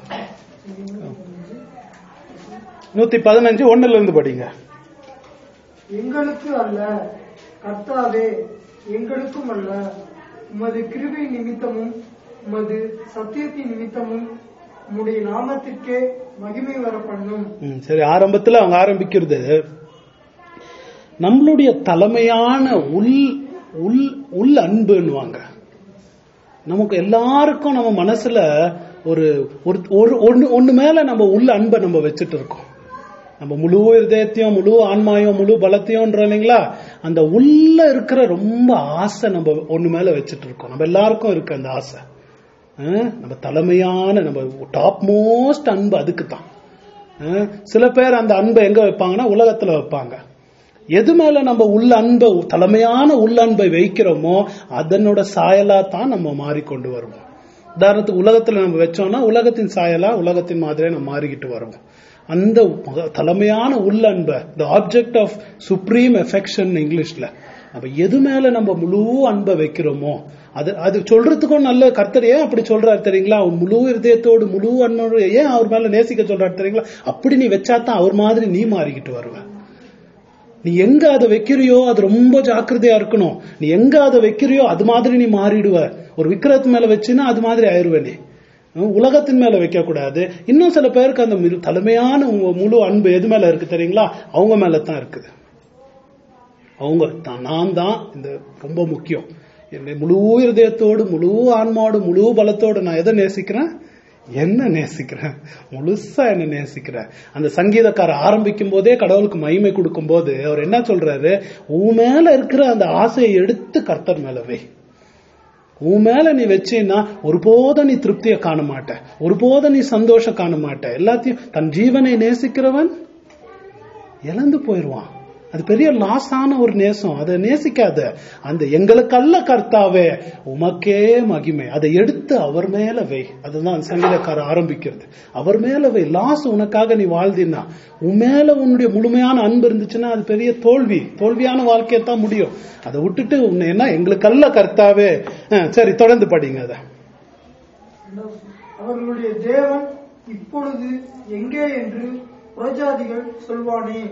நூத்தி பதினஞ்சு ஒண்ணுல இருந்து படிங்க. எங்களுக்கு அல்ல கர்த்தாவே, எங்களுக்கும் அல்ல, உமது கிருபை நிமித்தமும் உமது சத்தியத்தின் நிமித்தமும் உம்முடைய நாமத்திற்கே மகிமை வர பண்ணும். சரி, ஆரம்பத்துல அவங்க ஆரம்பிக்கிறது நம்மளுடைய தலைமையான உள் உள் உள் அன்புன்னுவாங்க. நமக்கு எல்லாருக்கும் நம்ம மனசுல ஒரு ஒரு ஒண்ணு மேல நம்ம உள்ள அன்பை நம்ம வச்சுட்டு இருக்கோம். நம்ம முழு இதயத்தையும் முழு ஆன்மாயும் முழு பலத்தையும் இல்லைங்களா, அந்த உள்ள இருக்கிற ரொம்ப ஆசை நம்ம ஒண்ணு மேல வச்சுட்டு இருக்கோம். நம்ம எல்லாருக்கும் இருக்கு அந்த ஆசை. நம்ம தலைமையான நம்ம டாப் மோஸ்ட் அன்பு அதுக்கு தான். சில பேர் அந்த அன்பை எங்க வைப்பாங்கன்னா உலகத்துல வைப்பாங்க. எது மேல நம்ம உள்ள அன்பை தலைமையான உள்ள அன்பை வைக்கிறோமோ அதனோட சாயலா தான் நம்ம மாறிக்கொண்டு வருவோம். உதாரணத்துக்கு உலகத்துல நம்ம வச்சோம்னா உலகத்தின் சாயலா உலகத்தின் மாதிரியே நம்ம மாறிக்கிட்டு வருவோம். அந்த தலைமையான உள்ள அன்பை, the object of supreme affection இங்கிலீஷ்ல, நம்ம எது மேல நம்ம முழு அன்பை வைக்கிறோமோ அது அது சொல்றதுக்கும் நல்ல. கர்த்தர் ஏன் அப்படி சொல்றாரு தெரியுங்களா? முழு இதயத்தோடு முழு அன்போடு ஏன் அவர் மேல நேசிக்க சொல்றாரு தெரியுங்களா? அப்படி நீ வச்சாதான் அவர் மாதிரி நீ மாறிக்கிட்டு வருவ. நீ எங்க அதை வைக்கிறியோ அது ரொம்ப ஜாக்கிரதையா இருக்கணும். நீ எங்க அதை வைக்கிறியோ அது மாதிரி நீ மாறிடுவ. ஒரு விக்கிரத்து மேல வச்சுன்னா அது மாதிரி ஆயிடுவே. நீ உலகத்தின் மேல வைக்க கூடாது. இன்னும் சில பேருக்கு அந்த தலைமையான முழு அன்பு எது மேல இருக்கு தெரியுங்களா? அவங்க மேலதான் இருக்குது. அவங்க தான் நான் தான் இந்த ரொம்ப முக்கியம். என்னை முழு இருதயத்தோடு முழு ஆன்மாவோடு முழு பலத்தோடு நான் எதை நேசிக்கிறேன்? என்ன நேசிக்கிறேன்? முழுசா என்ன நேசிக்கிறேன்? அந்த சங்கீதக்கார ஆரம்பிக்கும் போதே கடவுளுக்கு மகிமை கொடுக்கும் போது அவர் என்ன சொல்றாரு? உன் மேல இருக்கிற அந்த ஆசையை எடுத்து கர்த்தர் மேல வை. உன் மேல நீ வச்சீன்னா ஒருபோதும் நீ திருப்தியை காண மாட்ட, ஒருபோதும் நீ சந்தோஷம் காண மாட்ட. எல்லாத்தையும் தன் ஜீவனை நேசிக்கிறவன் இழந்து போயிடுவான். அது பெரிய லாஸ் ஆன ஒரு நேசம். அதை நேசிக்காத. அந்த எங்களுக்கல்ல கர்த்தாவே உமக்கே மகிமை, அதை எடுத்து அவர் மேல வை. அதுதான் சங்கீதக்கார ஆரம்பிக்கிறது. அவர் மேல வை. லாஸ் உனக்காக நீ வாழ்ந்தினா, உன் மேல உன்னுடைய முழுமையான அன்பு இருந்துச்சுன்னா அது பெரிய தோல்வி, தோல்வியான வாழ்க்கையத்தான் முடியும். அதை விட்டுட்டு உன்னை என்ன எங்களுக்கல்ல கர்த்தாவே. சரி, தொடர்ந்து படிங்க. அத அவர்களுடைய தேவன் இப்பொழுது எங்கே என்று புறஜாதிகள் சொல்வானே.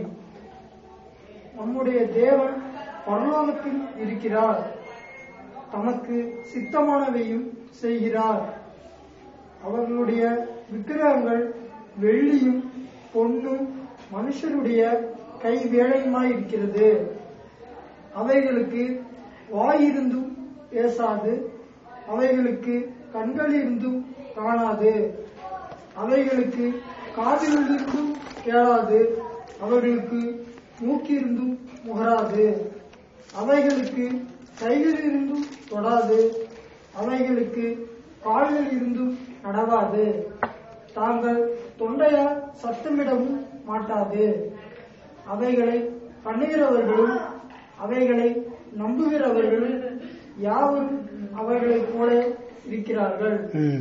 நம்முடைய தேவன் பரலோகத்தில் இருக்கிறார், தமக்கு சித்தமானதையும் செய்கிறார். அவர்களுடைய விக்கிரகங்கள் வெள்ளியும் பொன்னும் மனுஷருடைய கை வேலையுமாயிருக்கிறது. அவைகளுக்கு வாயிருந்தும் பேசாது, அவைகளுக்கு கண்கள் இருந்தும் காணாது, அவைகளுக்கு காதுகளிலிருந்தும் கேளாது, அவர்களுக்கு மூக்கிருந்தும் முகராது, அவைகளுக்கு கைகளிலிருந்தும் தொடாது, அவைகளுக்கு கால்கள் இருந்தும் நடவாது, தாங்கள் தொண்டையால் சத்தமிடவும் மாட்டாது. அவைகளை பண்ணுகிறவர்களும் அவைகளை நம்புகிறவர்களும் யாவரும் அவைகளைப் போல இருக்கிறார்கள்.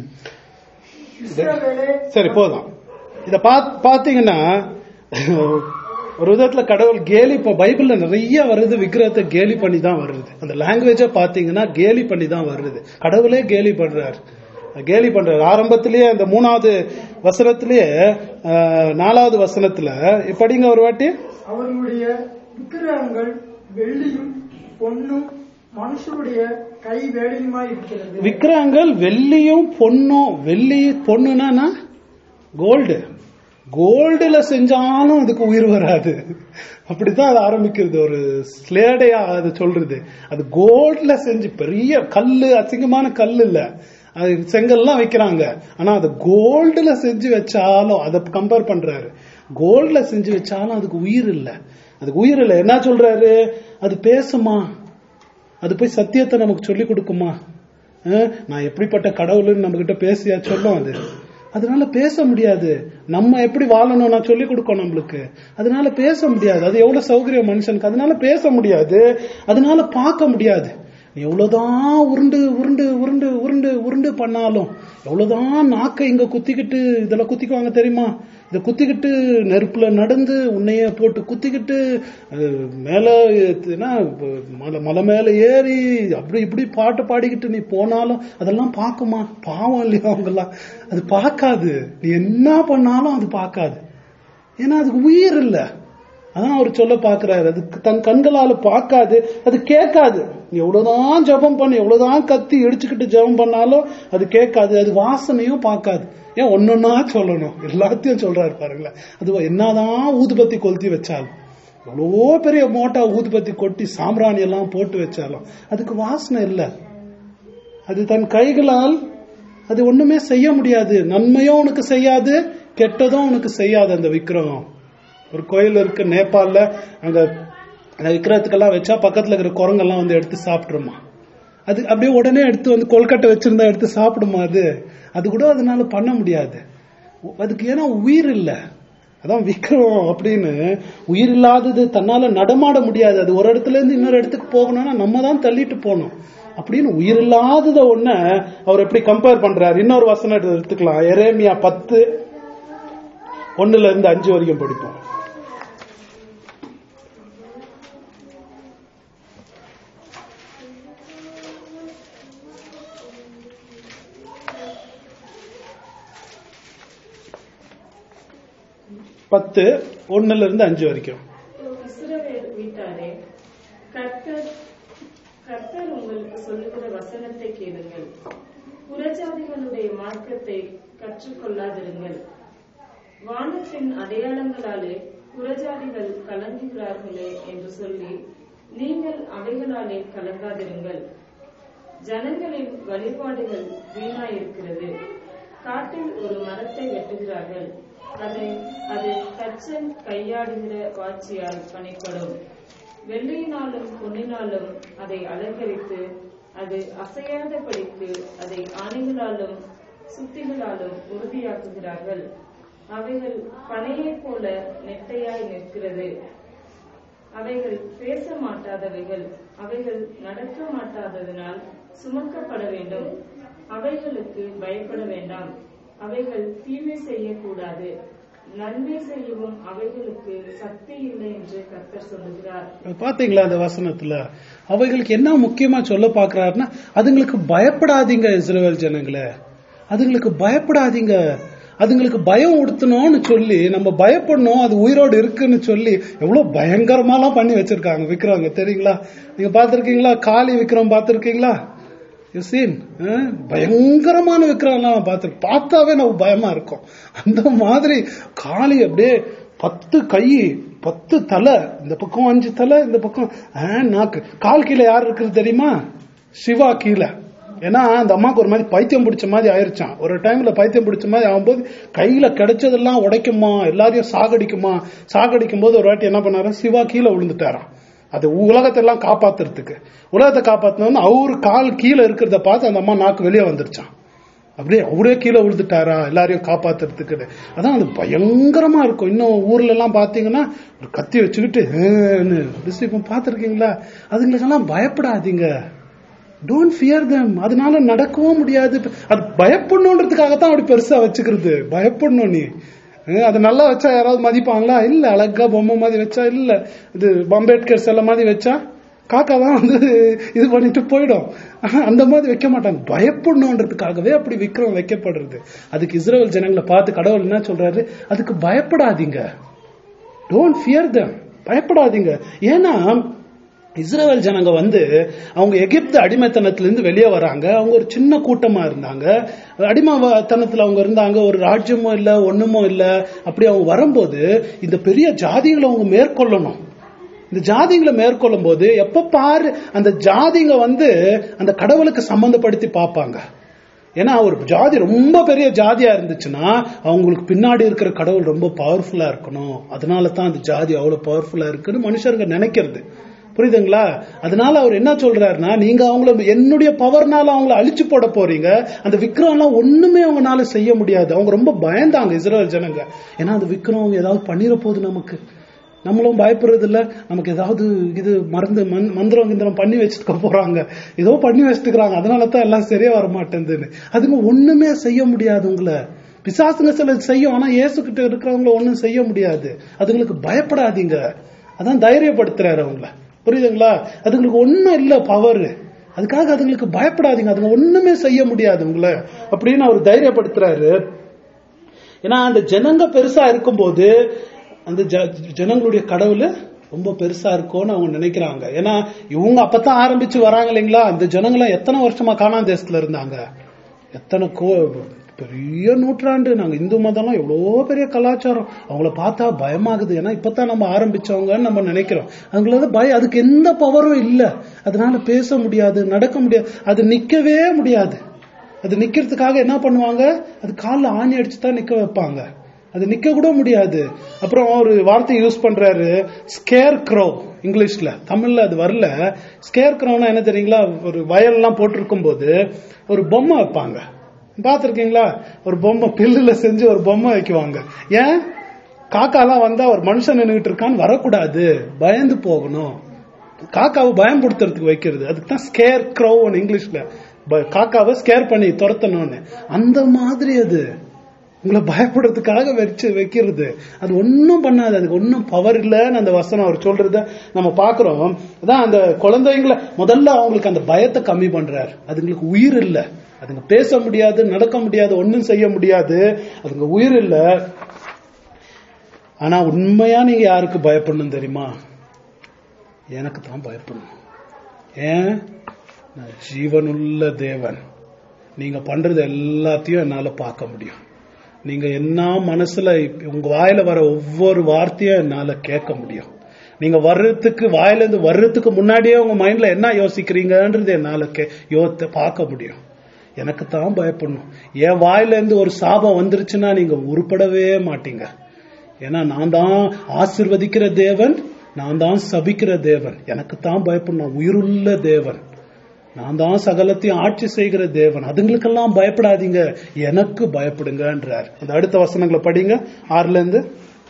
சரி, போதும். இத பாத்தீங்கன்னா ஒரு விதத்துல கடவுள் கேலி, இப்ப பைபிள்ல நிறைய வருது விக்கிரகத்தை கேலி பண்ணி தான் வருது. அந்த லாங்குவேஜ பாத்தீங்கன்னா கேலி பண்ணி தான் வருது. கடவுளே கேலி பண்றாரு, கேலி பண்றாரு. ஆரம்பத்திலேயே அந்த மூணாவது வசனத்திலேயே நாலாவது வசனத்துல படிங்க ஒரு வாட்டி. அவர்களுடைய விக்கிரகங்கள் வெள்ளியும் பொன்னும் மனுஷருடைய கை வேலையுமாய் இருக்கிறது. விக்கிரகங்கள் வெள்ளியும் பொன்னும். வெள்ளி பொண்ணுனா கோல்டு. கோல்டுல செஞ்சாலும் அதுக்கு உயிர் வராது. அப்படித்தான் அது ஆரம்பிக்கிறது. ஒரு ஸ்லேடையா அது சொல்றது. அது கோல்ட்ல செஞ்சு பெரிய கல்லு, அசிங்கமான கல்லு இல்ல, அது செங்கல்லாம் வைக்கிறாங்க. ஆனா அது கோல்டுல செஞ்சு வச்சாலும், அதை கம்பேர் பண்றாரு, கோல்ட்ல செஞ்சு வச்சாலும் அதுக்கு உயிர் இல்ல. அதுக்கு உயிர் இல்ல. என்ன சொல்றாரு? அது பேசுமா? அது போய் சத்தியத்தை நமக்கு சொல்லி கொடுக்குமா? நான் எப்படிப்பட்ட கடவுள்னு நம்ம கிட்ட பேசியா சொல்லும் அது. அதனால பேச முடியாது. நம்ம எப்படி வாழணும் நான் சொல்லி கொடுக்கணும் நம்மளுக்கு. அதனால பேச முடியாது. அது எவ்வளவு சௌகரியம் மனுஷனுக்கு. அதனால பேச முடியாது, அதனால பார்க்க முடியாது. எவ்வளவுதான் உருண்டு உருண்டு உருண்டு உருண்டு உருண்டு பண்ணாலும், எவ்வளவுதான் நாக்கை இங்க குத்திக்கிட்டு, இதெல்லாம் குத்திக்குவாங்க தெரியுமா? இதை குத்திக்கிட்டு நெருப்புல நடந்து உன்னைய போட்டு குத்திக்கிட்டு மேல மலை மலை மேல ஏறி அப்படி இப்படி பாட்டு பாடிக்கிட்டு நீ போனாலும் அதெல்லாம் பார்க்குமா? பாவம் இல்லையா அவங்கெல்லாம்? அது பார்க்காது. நீ என்ன பண்ணாலும் அது பார்க்காது. ஏன்னா அதுக்கு உயிர் இல்லை. அதான் அவர் சொல்ல பாக்குறாரு. அது தன் கண்களால பார்க்காது, அது கேட்காது. எவ்வளவுதான் ஜெபம் பண்ணி எவ்வளவுதான் கத்தி இடிச்சுக்கிட்டு ஜெபம் பண்ணாலும் அது கேட்காது. அது வாசனையும் பார்க்காது. ஏன் ஒன்னொன்னா சொல்லணும், எல்லாத்தையும் சொல்றாரு பாருங்களேன். அது என்னதான் ஊதுபத்தி கொளுத்தி வச்சாலும், எவ்வளவோ பெரிய மோட்டா ஊதுபத்தி கொட்டி சாம்பிராணி எல்லாம் போட்டு வச்சாலும் அதுக்கு வாசனை இல்லை. அது தன் கைகளால் அது ஒண்ணுமே செய்ய முடியாது. நன்மையும் உனக்கு செய்யாது, கெட்டதும் உனக்கு செய்யாது. அந்த விக்கிரகம் ஒரு கோயில் இருக்கு நேபாள்ல, அங்க விக்கிரகத்துக்கெல்லாம் வச்சா பக்கத்துல இருக்கிற குரங்கெல்லாம் வந்து எடுத்து சாப்பிட்டுருமா. அது அப்படியே உடனே எடுத்து வந்து கொல்கட்டை வச்சிருந்தா எடுத்து சாப்பிடுமா. அது அது கூட அதனால பண்ண முடியாது. அதுக்கு ஏன்னா உயிர் இல்லை. அதான் விக்கிரகம் அப்படின்னு உயிர் இல்லாதது, தன்னால நடமாட முடியாது. அது ஒரு இடத்துல இருந்து இன்னொரு இடத்துக்கு போகணும்னா நம்ம தான் தள்ளிட்டு போகணும். அப்படின்னு உயிர் இல்லாதத ஒண்ண அவர் எப்படி கம்பேர் பண்றாரு. இன்னொரு வசனம் எடுத்துக்கலாம். எரேமியா பத்து ஒண்ணுல இருந்து அஞ்சு வரைக்கும் படிப்போம். பத்து ஒண்ணுல இருந்து அஞ்சு வரைக்கும். இஸ்ரவேல் வீட்டாரே, கர்த்தர் கர்த்தர் உங்களுக்கு சொல்லுகிற வசனத்தை கேளுங்கள். புறஜாதிகளுடைய மார்க்கத்தை கற்றுக்கொள்ளாதிருங்கள். வானத்தின் அடையாளங்களாலே புறஜாதிகள் கலங்குகிறார்களே என்று சொல்லி நீங்கள் அவைகளாலே கலங்காதிருங்கள். ஜனங்களின் வழிபாடுகள் வீணாயிருக்கிறது. காட்டில் ஒரு மரத்தை வெட்டுகிறார்கள், அதை அது தச்சன் கையாடுகிற வாட்சியால் பணிப்படும். வெள்ளியினாலும் பொன்னினாலும் அதை அலங்கரித்து அது அசையாதபடிக்கு அதை ஆணைகளாலும் சுத்திகளாலும் உறுதியாக்குகிறார்கள். அவைகள் பனையைப் போல நெட்டையாய் நிற்கிறது. அவைகள் பேச மாட்டாதவைகள், அவைகள் நடக்க மாட்டாததனால் சுமக்கப்பட வேண்டும். அவைகளுக்கு பயப்பட வேண்டாம். அவைகள் தீமை செய்யக்கூடாது, நன்மை செய்யவும் அவைகளுக்கு சக்தி இல்லை என்று கர்த்தர் சொல்லுகிறார். பாத்தீங்களா அந்த வசனத்துல அவைகளுக்கு என்ன முக்கியமா சொல்ல பாக்குறாருன்னா, அதுங்களுக்கு பயப்படாதீங்க இஸ்ரவேல் ஜனங்களே, அதுங்களுக்கு பயப்படாதீங்க. அதுங்களுக்கு பயம் உடுத்தணும்னு சொல்லி நம்ம பயப்படணும், அது உயிரோடு இருக்குன்னு சொல்லி எவ்வளவு பயங்கரமாலாம் பண்ணி வச்சிருக்காங்க விக்ரவங்க தெரியுங்களா? நீங்க பாத்திருக்கீங்களா? காளி விக்ரம் பாத்திருக்கீங்களா? பயங்கரமான விக்கிரகம் பார்த்து பார்த்தாவே நம்ம பயமா இருக்கும். அந்த மாதிரி காளி அப்படியே பத்து கை பத்து தலை, இந்த பக்கம் அஞ்சு தலை, இந்த பக்கம் நாக்கு. கால் கீழே யார் இருக்குது தெரியுமா? சிவா கீழே. ஏன்னா அந்த அம்மாவுக்கு ஒரு மாதிரி பைத்தியம் பிடிச்ச மாதிரி ஆயிருச்சான். ஒரு டைம்ல பைத்தியம் பிடிச்ச மாதிரி ஆகும்போது கையில கிடைச்சதெல்லாம் உடைக்குமா, எல்லாரையும் சாகடிக்குமா. சாகடிக்கும் போது ஒரு வாட்டி என்ன பண்ணாரு, சிவா கீழே விழுந்துட்டாராம். அது உலகத்தை எல்லாம் காப்பாத்துறதுக்கு, உலகத்தை காப்பாத்தணும்னு அவரு கால் கீழே இருக்கிறத பார்த்து அந்த அம்மா நாக்கு வெளியே வந்துருச்சான். அப்படியே அவரே கீழே விழுந்துட்டாரா எல்லாரையும் காப்பாத்துறதுக்கு. அதான் அது பயங்கரமா இருக்கும். இன்னும் ஊர்ல எல்லாம் பாத்தீங்கன்னா ஒரு கத்தி வச்சுக்கிட்டு பாத்துருக்கீங்களா? அதுங்களுக்கெல்லாம் பயப்படாதீங்க. Don't fear them. அதனால நடக்கவும் முடியாது. அது பயப்படணுன்றதுக்காகத்தான் அப்படி பெருசா வச்சுக்கிறது. பயப்படணும். நீ அது நல்லா வச்சா யாராவது மதிப்பாங்களா? இல்ல. அழகா பொம்மை மாதிரி வச்சா இல்ல. இது அம்பேத்கர் சிலை மாதிரி வச்சா காக்கா தான் வந்து இது பண்ணிட்டு போயிடும். அந்த மாதிரி வைக்க மாட்டாங்க. பயப்படணுன்றதுக்காகவே அப்படி விக்கிரம் வைக்கப்படுறது. அதுக்கு இஸ்ரவேல் ஜனங்களை பார்த்து கடவுள் என்ன சொல்றாரு, அதுக்கு பயப்படாதீங்க. Don't fear them. பயப்படாதீங்க. ஏன்னா இஸ்ரவேல் ஜனங்க வந்து அவங்க எகிப்து அடிமைத்தனத்திலிருந்து வெளியே வராங்க. அவங்க ஒரு சின்ன கூட்டமா இருந்தாங்க. அடிமைத்தனத்துல அவங்க இருந்தாங்க. ஒரு ராஜ்யமும் இல்ல, ஒண்ணுமோ இல்ல. அப்படி அவங்க வரும்போது இந்த பெரிய ஜாதிகளை அவங்க மேற்கொள்ளணும். இந்த ஜாதிகளை மேற்கொள்ளும் போது எப்ப பாரு அந்த ஜாதிங்க வந்து அந்த கடவுளுக்கு சம்பந்தப்படுத்தி பார்ப்பாங்க. ஏன்னா ஒரு ஜாதி ரொம்ப பெரிய ஜாதியா இருந்துச்சுன்னா அவங்களுக்கு பின்னாடி இருக்கிற கடவுள் ரொம்ப பவர்ஃபுல்லா இருக்கணும். அதனால தான் அந்த ஜாதி அவ்வளவு பவர்ஃபுல்லா இருக்குன்னு மனுஷருங்க நினைக்கிறது. புரியுதுங்களா? அதனால அவர் என்ன சொல்றாருன்னா, நீங்க அவங்கள என்னுடைய பவர்னால அவங்கள அழிச்சு போட போறீங்க. அந்த விக்ரம் எல்லாம் ஒண்ணுமே அவங்களால செய்ய முடியாது. அவங்க ரொம்ப பயந்தாங்க இஸ்ரவேல் ஜனங்க. ஏன்னா அந்த விக்ரம் அவங்க ஏதாவது பண்ணிட போகுது நமக்கு. நம்மளும் பயப்படுறது இல்ல. நமக்கு ஏதாவது இது மருந்து மந்திரம் கிந்திரம் பண்ணி வச்சுக்க போறாங்க, ஏதோ பண்ணி வச்சுக்கிறாங்க. அதனாலதான் எல்லாம் சரியா வர மாட்டேங்குதுன்னு. அதுங்க ஒண்ணுமே செய்ய முடியாது. உங்களை பிசாசுங்க சில செய்யும், ஆனா இயேசு கிட்ட இருக்கிறவங்கள ஒண்ணும் செய்ய முடியாது. அதுங்களுக்கு பயப்படாதீங்க. அதான் தைரியப்படுத்துறாரு அவங்கள. புரியுதுங்களா? அதுங்களுக்கு ஒண்ணும் இல்ல பவர். அதுக்காக அதுங்களுக்கு பயப்படாதீங்க. அதுங்க ஒண்ணுமே செய்ய முடியாது உங்களை அப்படின்னு அவர் தைரியப்படுத்துறாரு. ஏன்னா அந்த ஜனங்க பெருசா இருக்கும்போது அந்த ஜனங்களுடைய கடவுள் ரொம்ப பெருசா இருக்கும்னு அவங்க நினைக்கிறாங்க. ஏன்னா இவங்க அப்பதான் ஆரம்பிச்சு வராங்க இல்லைங்களா. அந்த ஜனங்களை எத்தனை வருஷமா கானான் தேசத்துல இருந்தாங்க, எத்தனை கோ பெரிய நூற்றாண்டு. நாங்க இந்து மதம்லாம் எவ்வளோ பெரிய கலாச்சாரம், அவங்கள பார்த்தா பயமாகுது. ஏன்னா இப்பதான் நம்ம ஆரம்பிச்சவங்கன்னு நம்ம நினைக்கிறோம். அவங்கள பயம், அதுக்கு எந்த பவரும் இல்லை. அதனால பேச முடியாது, நடக்க முடியாது, அது நிக்கவே முடியாது. அது நிக்கிறதுக்காக என்ன பண்ணுவாங்க, அது காலில் ஆணி அடிச்சு தான் நிக்க வைப்பாங்க. அது நிக்க கூட முடியாது. அப்புறம் ஒரு வார்த்தை யூஸ் பண்றாரு, ஸ்கேர் க்ரோ. இங்கிலீஷ்ல, தமிழ்ல அது வரல. ஸ்கேர் க்ரோனா என்ன தெரியுங்களா, ஒரு வயல்லாம் போட்டிருக்கும் போது ஒரு பொம்மை வைப்பாங்க. பாத்திருக்கீங்களா, ஒரு பொம்மை பில்லுல செஞ்சு ஒரு பொம்மை வைக்குவாங்க. ஏன், காக்காலாம் வந்தா ஒரு மனுஷன் நின்றுட்டு இருக்கான்னு வரக்கூடாது, பயந்து போகணும். காக்காவை பயன்படுத்துறதுக்கு வைக்கிறது, அதுக்கு தான் ஸ்கேர் க்ரோ இங்கிலீஷ்ல. காக்காவை ஸ்கேர் பண்ணி துரத்தணும்னு. அந்த மாதிரி அது உங்களை பயப்படுறதுக்காக வச்சு வைக்கிறது. அது ஒன்னும் பண்ணாது, அதுக்கு ஒன்னும் பவர் இல்லைன்னு அந்த வசனம் அவர் சொல்றத நம்ம பாக்குறோம். அதான் அந்த குழந்தைங்களை முதல்ல அவங்களுக்கு அந்த பயத்தை கம்மி பண்றாரு. அதுங்களுக்கு உயிர் இல்லை, அதுங்க பேச முடியாது, நடக்க முடியாது, ஒன்னும் செய்ய முடியாது, அதுங்க உயிர் இல்லை. ஆனா உண்மையா நீங்க யாருக்கு பயப்படணும் தெரியுமா, எனக்கு தான் பயப்படணும். ஏன், நான் ஜீவனுள்ள தேவன். நீங்க பண்றது எல்லாத்தையும் என்னால பார்க்க முடியும். நீங்க என்ன மனசுல உங்க வாயில வர ஒவ்வொரு வார்த்தையும் என்னால கேட்க முடியும். நீங்க வர்றதுக்கு வாயில இருந்து வர்றதுக்கு முன்னாடியே உங்க மைண்ட்ல என்ன யோசிக்கிறீங்கன்றது என்னால யோசித்து பார்க்க முடியும். எனக்கு தான் பயப்படணும். என் வாயில இருந்து ஒரு சாபம் வந்துருச்சுன்னா நீங்க உருப்படவே மாட்டீங்க. ஏன்னா நான் தான் ஆசீர்வதிக்கிற தேவன், நான் தான் சபிக்கிற தேவன். எனக்கு தான் பயப்படணும். உயிருள்ள தேவன், நான் தான் சகலத்தையும் ஆட்சி செய்கிற தேவன். அதுங்களுக்கெல்லாம் பயப்படாதீங்க, எனக்கு பயப்படுங்கன்றார். அந்த அடுத்த வசனங்களை படிங்க, ஆறுல இருந்து.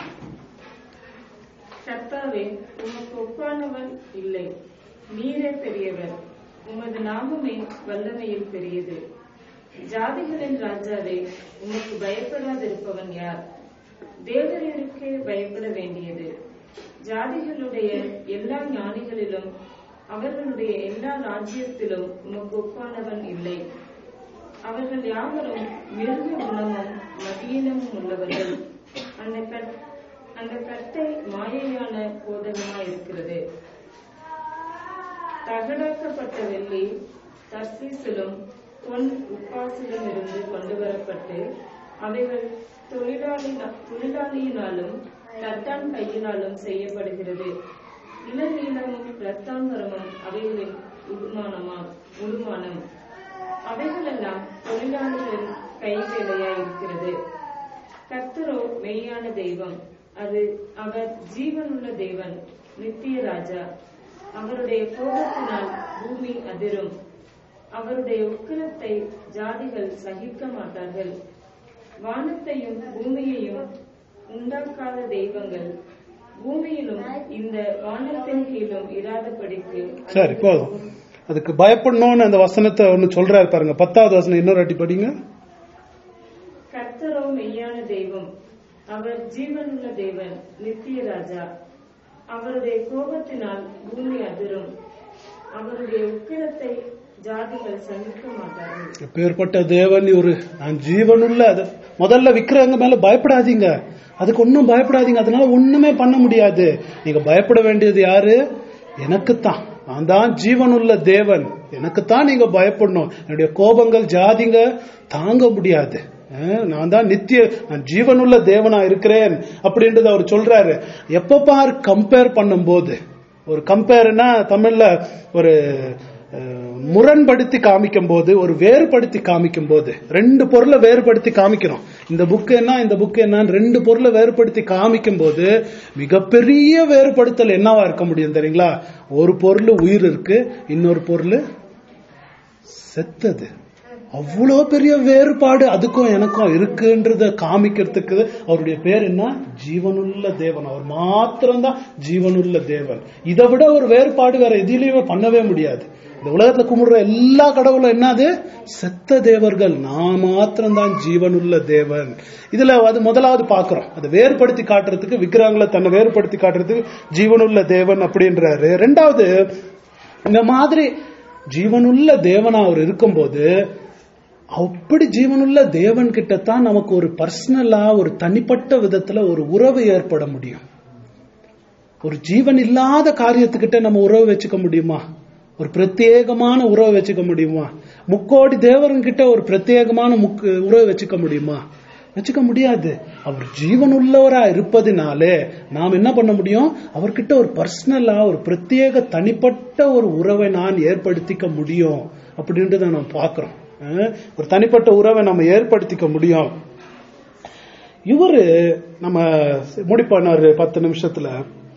கர்த்தாவே, உமக்கு ஒப்பானவன் இல்லை, நீரே பெரியவர், உமது நாமமே வல்லமையில் பெரியது. ஜாதிகளின் ராஜாவே, உமக்கு பயப்படாதிருப்பவன் யார்? தேவரீருக்கு பயப்பட வேண்டியது. ஜாதிகளுடைய எல்லா ஞானிகளிலும் அவர்களுடைய எல்லா ராஜ்யத்திலும் உமக்கு ஒப்பானவன் இல்லை. அவர்கள் யாவரும் மிருக குணமும் மதியீனமும் உள்ளவர்கள். அந்த அந்த கட்டை மாயையான போதகமாயிருக்கிறது. தகடாக்கப்பட்ட வெள்ளி தர்சீசிலும் பொன் உப்பாசிலும் இருந்து கொண்டு வரப்பட்டு அவைகள் தொழிலாளி தொழிலாளியினாலும் தட்டான் கையினாலும் செய்யப்படுகிறது. இளநீளமும் இரத்தாம்பரமும் அவைகளின் உடுமானமா உடுமானம் அவைகளெல்லாம் தொழிலாளர்களின் கைவேலையாயிருக்கிறது. கர்த்தரோ மெய்யான தெய்வம், அது அவர் ஜீவனுள்ள தேவன், நித்திய ராஜா. அவருடைய கோபத்தினால் பூமி அதிரும், அவருடைய உக்கிரத்தை ஜாதிகள் சகிக்க மாட்டார்கள். வானத்தையும் பூமியையும் உண்டாக்காத தெய்வங்கள் பூமியிலும் இந்த வானத்தின் கீழும் இராதபடிக்கு. சரி, போதும். அதுக்கு பயப்படணும்னு அந்த வசனத்தை ஒன்னு சொல்றாரு பாருங்க. பத்தாவது வசனம் இன்னொரு அட்டி படிங்க. கர்த்தரோ மெய்யான தெய்வம், அவர் ஜீவனுள்ள தேவன், நித்திய ராஜா. அவருடைய கோபத்தினால் பூமி அதிரும், அவருடைய உக்கிரத்தை ஜாதிகள் சகிக்க மாட்டார்கள். எப்பேற்பட்ட தேவன் இவரு. நான் ஜீவனுள்ள, அது முதல்ல விக்கிரங்க மேல பயப்படாதீங்க, அதுக்கு ஒன்னும் பயப்படாதீங்க, அதனால ஒண்ணுமே பண்ண முடியாது. நீங்க பயப்பட வேண்டியது யாரு? எனக்குத்தான். நான் தான் ஜீவனுள்ள தேவன், எனக்குத்தான் நீங்க பயப்படணும். என்னுடைய கோபங்கள் ஜாதிங்க தாங்க முடியாது. நான் தான் நித்திய, நான் ஜீவனுள்ள தேவனா இருக்கிறேன் அப்படின்றது அவர் சொல்றாரு. எப்ப பார் கம்பேர் பண்ணும் போது, ஒரு கம்பேர்னா தமிழ்ல ஒரு முரண்படுத்தி காமிக்கும் போது, ஒரு வேறுபடுத்தி காமிக்கும் போது, ரெண்டு பொருளை வேறுபடுத்தி காமிக்கிறோம். இந்த புக் என்ன, இந்த புக் என்ன, ரெண்டு பொருளை வேறுபடுத்தி காமிக்கும் போது மிகப்பெரிய வேறுபடுத்தல் என்னவா இருக்க முடியும் தெரியுங்களா? ஒரு பொருள் உயிர் இருக்கு, இன்னொரு பொருள் செத்தது. அவ்வளோ பெரிய வேறுபாடு அதுக்கும் எனக்கும் இருக்குன்றத காமிக்கிறதுக்கு அவருடைய பேர் என்ன? ஜீவனுள்ள தேவன். அவர் மாத்திரம்தான் ஜீவனுள்ள தேவன். இதை விட ஒரு வேறுபாடு வேற எதிலையுமே பண்ணவே முடியாது. இந்த உலகத்துல கும்பிடுற எல்லா கடவுளும் என்னது? செத்த தேவர்கள். நான் மாத்திரம்தான் ஜீவனுள்ள தேவன். இதுல அது முதலாவது பாக்குறோம். அதை வேறுபடுத்தி காட்டுறதுக்கு, விக்கிரகங்களை தன்னை வேறுபடுத்தி காட்டுறதுக்கு ஜீவனுள்ள தேவன் அப்படின்றாரு. ரெண்டாவது, இந்த மாதிரி ஜீவனுள்ள தேவனா அவர் இருக்கும்போது அப்படி ஜீவனுள்ள தேவன் கிட்டத்தான் நமக்கு ஒரு பர்சனலா ஒரு தனிப்பட்ட விதத்துல ஒரு உறவு ஏற்பட முடியும். ஒரு ஜீவன் இல்லாத காரியத்துக்கிட்ட நம்ம உறவு வச்சுக்க முடியுமா? ஒரு பிரத்யேகமான உறவு வச்சுக்க முடியுமா? முக்கோடி தேவர்கிட்ட ஒரு பிரத்யேகமான முக்கு உறவு வச்சுக்க முடியுமா? வச்சுக்க முடியாது. அவர் ஜீவன் உள்ளவரா இருப்பதினாலே நாம் என்ன பண்ண முடியும்? அவர்கிட்ட ஒரு பர்சனலா ஒரு பிரத்யேக தனிப்பட்ட ஒரு உறவை நான் ஏற்படுத்திக்க முடியும் அப்படின்றத நம்ம பார்க்கிறோம். ஒரு தனிப்பட்ட உறவை நம்ம ஏற்படுத்திக்க முடியும். இவரு நம்ம முடிப்பானாரு பத்து நிமிஷத்துல.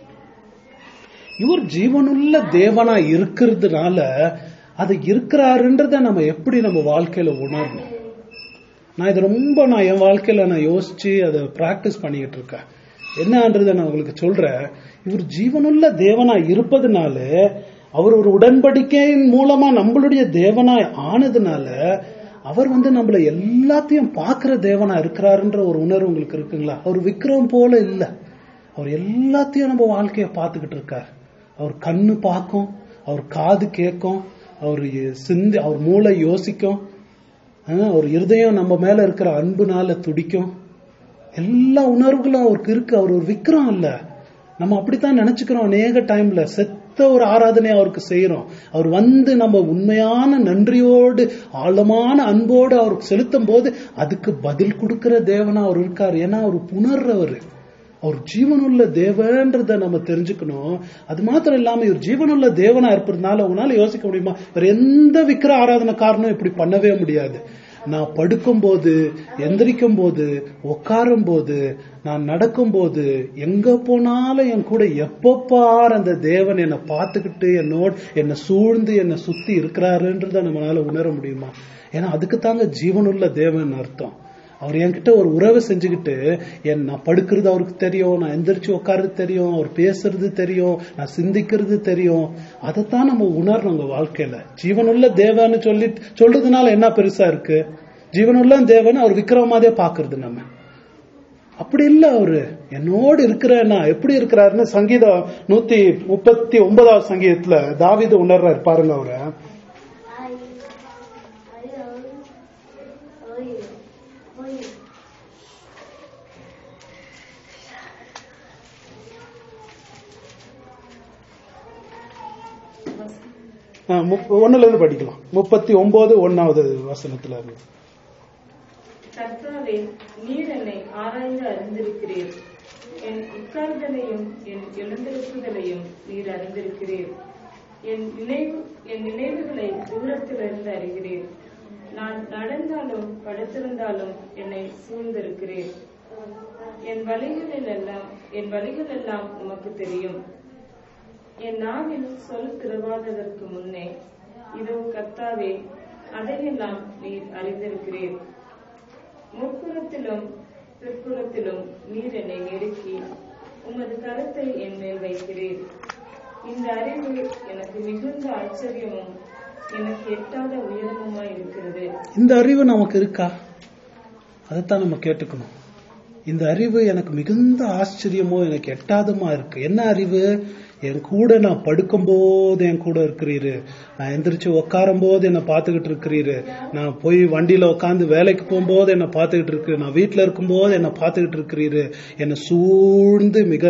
இவர் ஜீவனுள்ள தேவனா இருக்கிறதுனால அது இருக்கிறாருன்றத நம்ம எப்படி நம்ம வாழ்க்கையில உணரணும்? நான் இது ரொம்ப நான் என் வாழ்க்கையில நான் யோசிச்சு அதை பிராக்டிஸ் பண்ணிக்கிட்டு இருக்கேன். என்னன்றத நான் உங்களுக்கு சொல்றேன். இவர் ஜீவனுள்ள தேவனா இருப்பதுனால, அவர் ஒரு உடன்படிக்கையின் மூலமா நம்மளுடைய தேவனாய் ஆனதுனால, அவர் வந்து நம்மள எல்லாத்தையும் பார்க்கிற தேவனா இருக்கிறாருன்ற ஒரு உணர்வு உங்களுக்கு இருக்குங்களா? அவர் விக்ரம் போல இல்ல, அவர் எல்லாத்தையும் நம்ம வாழ்க்கைய பார்த்துக்கிட்டு இருக்கார். அவர் கண்ணு பார்க்கும், அவர் காது கேட்கும், அவர் சிந்தி அவர் மூளை யோசிக்கும், அவர் இருதயம் நம்ம மேல இருக்கிற அன்புனால துடிக்கும். எல்லா உணர்வுகளும் அவருக்கு இருக்கு. அவர் ஒரு விக்ரம் இல்ல. நம்ம அப்படித்தான் நினைச்சுக்கிறோம். அநேக டைம்ல செத்த ஒரு ஆராதனை அவருக்கு செய்யறோம். அவர் வந்து நம்ம உண்மையான நன்றியோடு ஆழமான அன்போடு அவருக்கு செலுத்தும் போது அதுக்கு பதில் கொடுக்கிற தேவனா அவர் இருக்காரு. ஏன்னா அவர் உணர்றவர், அவர் ஜீவனுள்ள தேவன்றத நம்ம தெரிஞ்சுக்கணும். அது மாத்திரம் இல்லாம இவர் ஜீவனுள்ள தேவனா இருப்பதுனால உன்னால யோசிக்க முடியுமா? வேற எந்த விக்கிர ஆராதனை காரணம் இப்படி பண்ணவே முடியாது. நான் படுக்கும் போது, எந்திரிக்கும் போது, உட்காரும் போது, நான் நடக்கும் போது, எங்க போனாலும் என் கூட எப்ப பார் அந்த தேவன் என்னை பார்த்துக்கிட்டு என்னோட என்னை சூழ்ந்து என்னை சுத்தி இருக்கிறாருன்றத நம்மளால உணர முடியுமா? ஏன்னா அதுக்கு தாங்க ஜீவனுள்ள தேவன் அர்த்தம். அவர் என்கிட்ட ஒரு உறவை செஞ்சுக்கிட்டு, என் நான் படுக்கிறது அவருக்கு தெரியும், நான் எந்திரிச்சு உட்கார்றது தெரியும், அவர் பேசுறது தெரியும், நான் சிந்திக்கிறது தெரியும். அதைத்தான் நம்ம உணரணும் உங்க வாழ்க்கையில. ஜீவனுள்ள தேவன்னு சொல்லி சொல்றதுனால என்ன பெருசா இருக்கு? ஜீவனுள்ள தேவன் அவர் விக்கிரமாதே பாக்குறது நம்ம. அப்படி இல்ல, அவரு என்னோடு இருக்கிறேன்னா எப்படி இருக்கிறாருன்னு சங்கீதம் நூத்தி முப்பத்தி ஒன்பதாவது சங்கீதத்துல தாவீது உணர்றாரு பாருங்க. அவரை ஒண்ணுல இருந்து படிக்கலாம். முப்பத்தி ஒன்பது ஒன்னாவது வசனத்துல இருந்து. கர்த்தாவே, நீர் என்னை ஆராய்ந்து அறிந்திருக்கிறீர். என் உட்கார்தலையும் என் எழுந்திருப்புதலையும் நீர் அறிந்திருக்கிறீர். என் நினைவு என் நினைவுகளை தூரத்திலிருந்து அறிகிறீர். நான் நடந்தாலும் படுத்திருந்தாலும் என்னை சூழ்ந்திருக்கிறீர். என் வழிகளில் எல்லாம் என் வழிகள் எல்லாம் உமக்கு தெரியும். என் நாவில் சொல் திறவாததற்கு முன்னே இதோ கர்த்தாவே, அதையெல்லாம் நீர் அறிந்திருக்கிறீர். முற்புறத்திலும் பிற்புறத்திலும் நீர் என்னை நெருக்கி உமது கரத்தை என் மேல் வைக்கிறீர். இந்த அறிவு எனக்கு மிகுந்த ஆச்சரியமும் எனக்கு எட்டாத உயரமுமாய் இருக்கிறது. இந்த அறிவு நமக்கு இருக்கா? அதைத்தான் நம்ம கேட்டுக்கணும். இந்த அறிவு எனக்கு மிகுந்த ஆச்சரியமோ எனக்கு எட்டாதமா இருக்கு. என்ன அறிவு? என் கூட நான் படுக்கும் போது என் கூட இருக்கிறீரு, நான் எந்திரிச்சு உட்காரும் போது என்னை பார்த்துக்கிட்டு இருக்கிறீரு, நான் போய் வண்டியில உட்காந்து வேலைக்கு போகும்போது என்னை பார்த்துக்கிட்டு இருக்கு, நான் வீட்டுல இருக்கும் போது என்னை பார்த்துக்கிட்டு இருக்கிறீரு, என்னை சூழ்ந்து மிக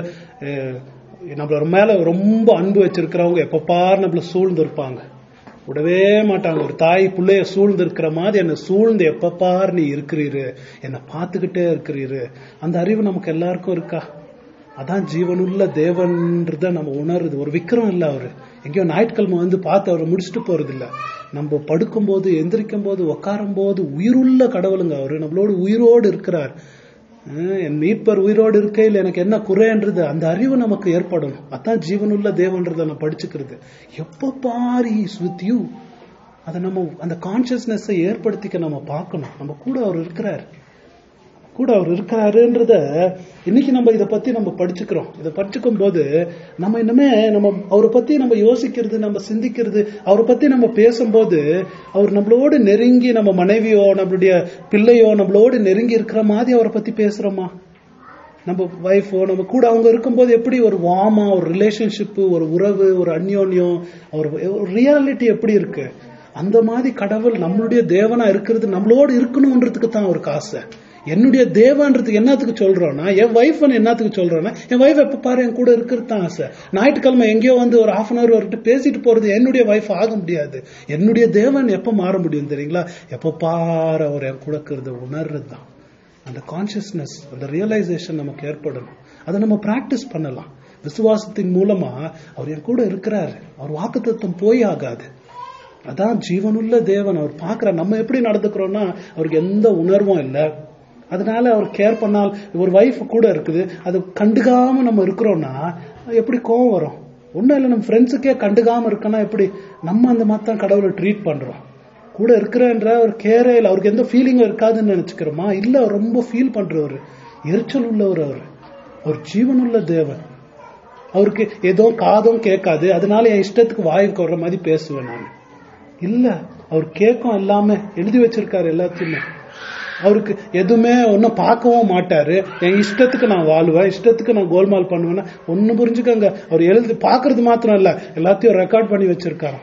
நம்மள மேல ரொம்ப அன்பு வச்சிருக்கிறவங்க எப்ப பாரு நம்மள சூழ்ந்து இருப்பாங்க, விடவே மாட்டாங்க. ஒரு தாய் பிள்ளைய சூழ்ந்து இருக்கிற மாதிரி என்னை சூழ்ந்து எப்ப பாரு நீ இருக்கிறீரு, என்னை பார்த்துக்கிட்டே இருக்கிறீரு. அந்த அறிவு நமக்கு எல்லாருக்கும் இருக்கா? அதான் ஜீவனுள்ள தேவன்றத நம்ம உணருது. ஒரு விக்ரம் இல்ல அவரு, எங்கேயோ ஞாயிற்றுக்கிழமை வந்து பார்த்து அவரை முடிச்சுட்டு போறது இல்ல. நம்ம படுக்கும் போது, எந்திரிக்கும் போது, உட்காரும் போது உயிருள்ள கடவுளுங்க அவரு. நம்மளோட உயிரோடு இருக்கிறார். என் மீட்பர் உயிரோடு இருக்கையில் எனக்கு என்ன குறைன்றது அந்த அறிவு நமக்கு ஏற்படணும். அதான் ஜீவனுள்ள தேவன்றதை நான் படிச்சுக்கிறது. எப்ப பாரு வித் யூ, அதை நம்ம அந்த கான்சியஸ்னஸ் ஏற்படுத்திக்க நம்ம பார்க்கணும். நம்ம கூட அவர் இருக்கிறார், கூட அவர் இருக்கிறாருன்றத இன்னைக்கு நம்ம இதை பத்தி நம்ம படிச்சுக்கிறோம். இதை படிச்சுக்கும் போது நம்ம இன்னுமே நம்ம அவரை பத்தி நம்ம யோசிக்கிறது, நம்ம சிந்திக்கிறது, அவரை பத்தி நம்ம பேசும்போது அவர் நம்மளோடு நெருங்கி, நம்ம மனைவியோ நம்மளுடைய பிள்ளையோ நம்மளோடு நெருங்கி இருக்கிற மாதிரி அவரை பத்தி பேசுறோமா? நம்ம வைஃபோ நம்ம கூட அவங்க இருக்கும்போது எப்படி ஒரு வாமா ஒரு ரிலேஷன்ஷிப், ஒரு உறவு, ஒரு அந்யோன்யம், ஒரு ரியாலிட்டி எப்படி இருக்கு? அந்த மாதிரி கடவுள் நம்மளுடைய தேவனா இருக்கிறது நம்மளோடு இருக்கணும்ன்றதுக்கு தான் அவருக்கு ஆசை. என்னுடைய தேவன்றதுக்கு என்னத்துக்கு சொல்றோம்னா, என் வைஃப் என்னத்துக்கு சொல்றோம்னா, என் வைஃப் எப்ப பாரு என் கூட இருக்கிறது தான் ஆசை. ஞாயிற்றுக்கிழமை எங்கேயோ வந்து ஒரு ஹாஃப் அன் அவர் அவர்கிட்ட பேசிட்டு போறது என்னுடைய வைஃப் ஆக முடியாது. என்னுடைய தேவன் எப்ப மாற முடியும் தெரியுங்களா? எப்ப பாரு அவர் என் கூட இருக்கிறது உணர்றது தான். அந்த கான்சியஸ்னஸ், அந்த ரியலைசேஷன் நமக்கு ஏற்படணும். அதை நம்ம பிராக்டிஸ் பண்ணலாம். விசுவாசத்தின் மூலமா அவர் என் கூட இருக்கிறாரு, அவர் வாக்குத்தத்தம் போய் ஆகாது. அதான் ஜீவனுள்ள தேவன். அவர் பார்க்கிற நம்ம எப்படி நடந்துக்கிறோம்னா அவருக்கு எந்த உணர்வும் இல்லை. அதனால அவர் கேர் பண்ணால், ஒரு வைஃப் கூட இருக்குது, அது கண்டுக்காம நம்ம இருக்கிறோம்னா எப்படி கோவம் வரும்? ஒன்னும் இல்லை, நம்ம ஃப்ரெண்ட்ஸுக்கே கண்டுக்காம இருக்கனா எப்படி நம்ம அந்த மாதிரி தான் கடவுளை ட்ரீட் பண்றோம். கூட இருக்கிறன்ற ஒரு கேரே இல்லை, அவருக்கு எந்த ஃபீலிங்கும் இருக்காதுன்னு நினைச்சுக்கிறோமா? இல்ல, அவர் ரொம்ப ஃபீல் பண்றவர், எரிச்சல் உள்ளவர். அவர் அவர் ஜீவனுள்ள தேவன். அவருக்கு ஏதோ காதும் கேட்காது, அதனால என் இஷ்டத்துக்கு வாய்க்கு வர்ற மாதிரி பேசுவேன் நான். இல்ல, அவர் கேட்கும், எல்லாமே எழுதி வச்சிருக்காரு எல்லாத்தையுமே. அவருக்கு எதுவுமே ஒன்னும் பார்க்கவும் மாட்டாரு. என் இஷ்டத்துக்கு நான் வாழ்வேன், இஷ்டத்துக்கு நான் கோல்மால் பண்ணுவேன்னா ஒன்னு புரிஞ்சுக்கங்க. அவர் எழுதி பாக்குறது மாத்திரம் இல்ல, எல்லாத்தையும் ரெக்கார்ட் பண்ணி வச்சிருக்காரு.